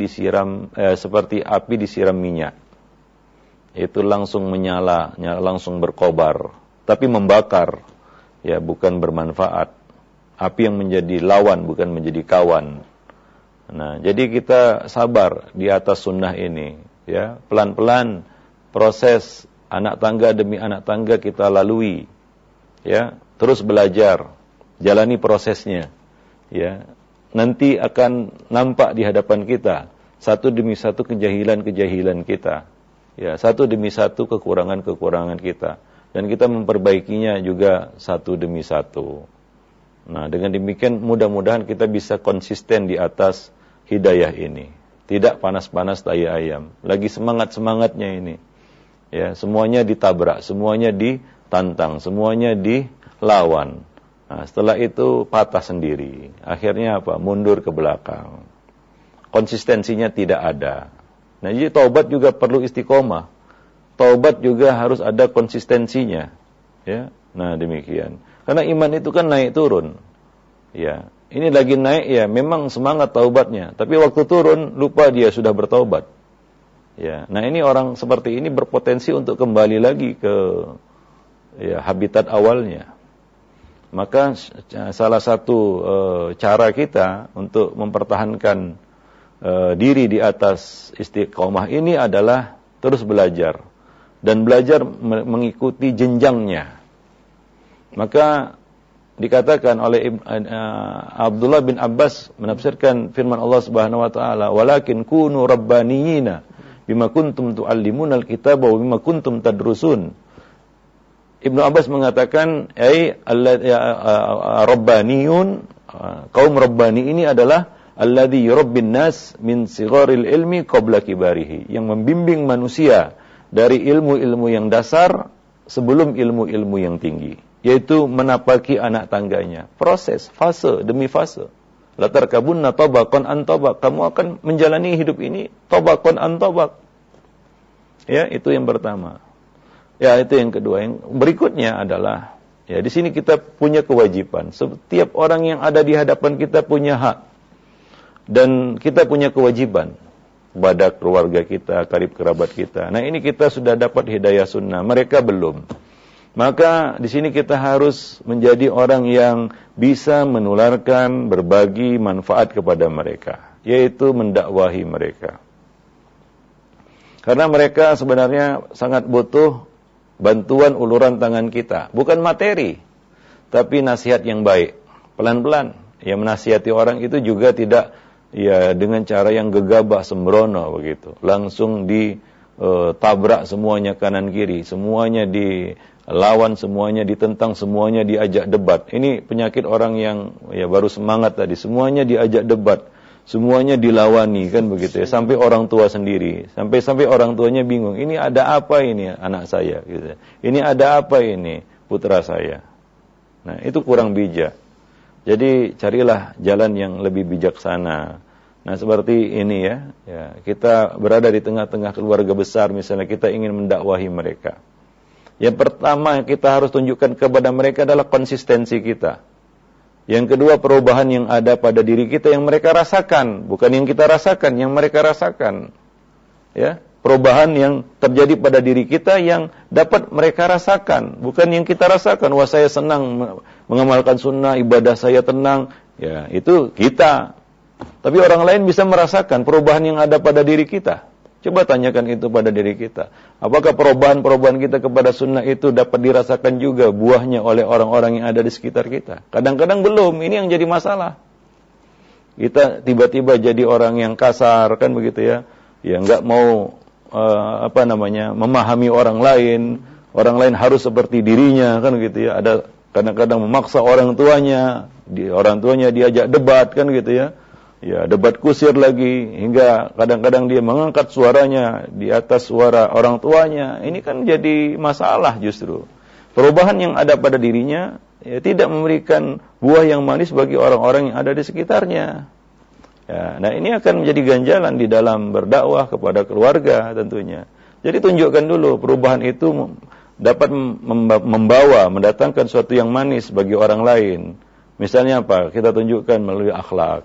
disiram minyak. Itu langsung menyala, langsung berkobar, tapi membakar, ya, bukan bermanfaat. Api yang menjadi lawan, bukan menjadi kawan. Nah, jadi kita sabar di atas sunnah ini, ya, pelan-pelan proses anak tangga demi anak tangga kita lalui, ya, terus belajar, jalani prosesnya, ya, nanti akan nampak di hadapan kita satu demi satu kejahilan kita, ya, satu demi satu kekurangan kita, dan kita memperbaikinya juga satu demi satu. Nah, dengan demikian mudah-mudahan kita bisa konsisten di atas hidayah ini. Tidak panas-panas tai ayam. Lagi semangat-semangatnya ini. Ya, semuanya ditabrak, semuanya ditantang, semuanya dilawan. Nah, setelah itu patah sendiri. Akhirnya apa? Mundur ke belakang. Konsistensinya tidak ada. Nah, jadi taubat juga perlu istiqomah. Taubat juga harus ada konsistensinya. Ya. Nah, demikian. Karena iman itu kan naik turun. Ya, ini lagi naik ya, memang semangat taubatnya, tapi waktu turun lupa dia sudah bertaubat. Ya, nah ini orang seperti ini berpotensi untuk kembali lagi ke ya habitat awalnya. Maka salah satu cara kita untuk mempertahankan diri di atas istiqomah ini adalah terus belajar dan belajar mengikuti jenjangnya. Maka dikatakan oleh Abdullah bin Abbas menafsirkan firman Allah Subhanahu wa taala, "Walakin kunu rabbaniyina bima kuntum tuallimuna al-kitaba wa bima kuntum tadrusun." Ibnu Abbas mengatakan, rabbaniyun, kaum rabbani ini adalah alladzi yurabbin nas min sigharil ilmi qabla kibarihi, yang membimbing manusia dari ilmu-ilmu yang dasar sebelum ilmu-ilmu yang tinggi, yaitu menapaki anak tangganya. Proses, fase demi fase. Latarkabunna tabaqan an tabaq. Kamu akan menjalani hidup ini tabaqan an tabaq. Ya, itu yang pertama. Ya, itu yang kedua. Yang berikutnya adalah, ya, di sini kita punya kewajiban. Setiap orang yang ada di hadapan kita punya hak. Dan kita punya kewajiban kepada keluarga kita, karib kerabat kita. Nah, ini kita sudah dapat hidayah sunnah, mereka belum. Maka di sini kita harus menjadi orang yang bisa menularkan, berbagi manfaat kepada mereka, yaitu mendakwahi mereka. Karena mereka sebenarnya sangat butuh bantuan uluran tangan kita, bukan materi, tapi nasihat yang baik, pelan-pelan. Ya, menasihati orang itu juga tidak ya dengan cara yang gegabah sembrono begitu, langsung ditabrak semuanya kanan kiri, semuanya dilawan, semuanya ditentang, semuanya diajak debat. Ini penyakit orang yang ya baru semangat tadi, semuanya diajak debat, semuanya dilawani, kan begitu ya, sampai orang tua sendiri, sampai orang tuanya bingung, ini ada apa ini anak saya gitu. Ini ada apa ini putra saya. Nah, itu kurang bijak. Jadi carilah jalan yang lebih bijaksana. Nah, seperti ini ya, kita berada di tengah-tengah keluarga besar, misalnya kita ingin mendakwahi mereka. Yang pertama kita harus tunjukkan kepada mereka adalah konsistensi kita. Yang kedua, perubahan yang ada pada diri kita yang mereka rasakan, bukan yang kita rasakan, yang mereka rasakan. Ya, perubahan yang terjadi pada diri kita yang dapat mereka rasakan, bukan yang kita rasakan. Wah, saya senang mengamalkan sunnah, ibadah saya tenang. Ya, itu kita. Tapi orang lain bisa merasakan perubahan yang ada pada diri kita. Coba tanyakan itu pada diri kita. Apakah perubahan-perubahan kita kepada sunnah itu dapat dirasakan juga buahnya oleh orang-orang yang ada di sekitar kita? Kadang-kadang belum. Ini yang jadi masalah. Kita tiba-tiba jadi orang yang kasar, kan begitu ya? Ya, nggak mau memahami orang lain. Orang lain harus seperti dirinya, kan gitu ya? Ada kadang-kadang memaksa orang tuanya diajak debat, kan gitu ya? Ya, debat kusir lagi, hingga kadang-kadang dia mengangkat suaranya di atas suara orang tuanya. Ini kan jadi masalah justru. Perubahan yang ada pada dirinya ya, tidak memberikan buah yang manis bagi orang-orang yang ada di sekitarnya. Ya, nah ini akan menjadi ganjalan di dalam berdakwah kepada keluarga tentunya. Jadi tunjukkan dulu perubahan itu dapat mendatangkan sesuatu yang manis bagi orang lain. Misalnya apa? Kita tunjukkan melalui akhlak.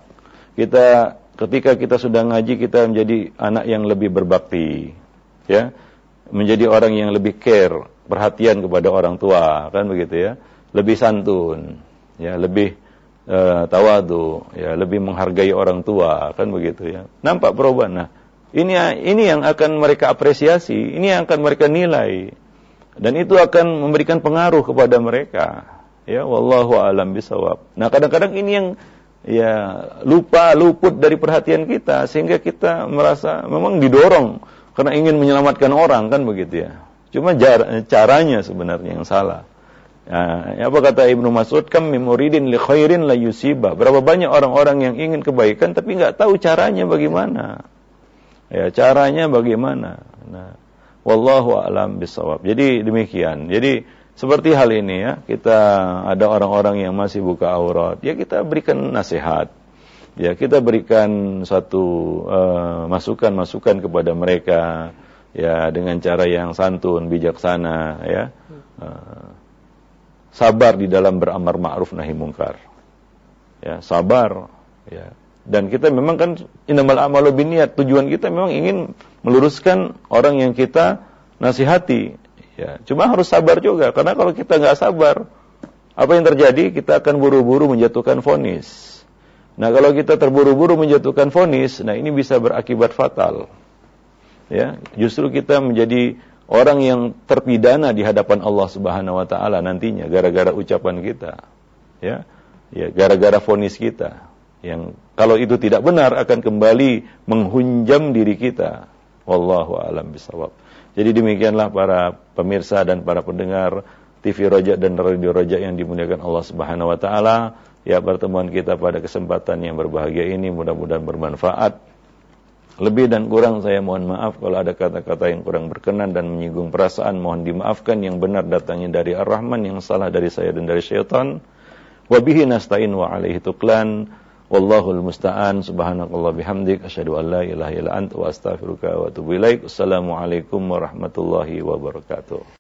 Ketika kita sudah ngaji, kita menjadi anak yang lebih berbakti, ya, menjadi orang yang lebih care, perhatian kepada orang tua, kan begitu ya, lebih santun, ya, lebih tawadu, ya, lebih menghargai orang tua, kan begitu ya. Nampak perubahan. Nah, ini yang akan mereka apresiasi, ini yang akan mereka nilai. Dan itu akan memberikan pengaruh kepada mereka. Ya, wallahu a'lam bishawab. Nah, kadang-kadang ini yang luput dari perhatian kita, sehingga kita merasa memang didorong karena ingin menyelamatkan orang, kan begitu ya. Cuma caranya sebenarnya yang salah. Apa kata Ibnu Mas'ud, kam mimuridin li khairin la yusiba. Berapa banyak orang-orang yang ingin kebaikan tapi enggak tahu caranya bagaimana. Ya, caranya bagaimana. Nah, wallahu a'lam bishawab. Jadi demikian. Jadi seperti hal ini ya, kita ada orang-orang yang masih buka aurat, ya kita berikan nasihat. Ya, kita berikan satu masukan-masukan kepada mereka ya dengan cara yang santun, bijaksana ya. Sabar di dalam beramar ma'ruf nahi mungkar. Ya, sabar ya. Dan kita memang kan innamal a'malu binniyat, tujuan kita memang ingin meluruskan orang yang kita nasihati. Ya, cuma harus sabar juga, karena kalau kita nggak sabar, apa yang terjadi? Kita akan buru-buru menjatuhkan vonis. Nah, kalau kita terburu-buru menjatuhkan vonis, nah ini bisa berakibat fatal. Ya, justru kita menjadi orang yang terpidana di hadapan Allah Subhanahu wa taala nantinya gara-gara ucapan kita. Ya, gara-gara vonis kita. Yang kalau itu tidak benar akan kembali menghunjam diri kita. Wallahu a'lam bishawab. Jadi demikianlah para pemirsa dan para pendengar TV Roja dan Radio Roja yang dimuliakan Allah Subhanahu wa taala. Ya, pertemuan kita pada kesempatan yang berbahagia ini mudah-mudahan bermanfaat. Lebih dan kurang saya mohon maaf kalau ada kata-kata yang kurang berkenan dan menyinggung perasaan, mohon dimaafkan. Yang benar datangnya dari Ar-Rahman, yang salah dari saya dan dari syaitan. Wa bihi nasta'in wa alaihi tuqlan. Wallahul musta'an. Subhanakallah bihamdik, asyhadu an la ilaha illa anta wa astaghfiruka wa atubu ilaik. Assalamualaikum warahmatullahi wabarakatuh.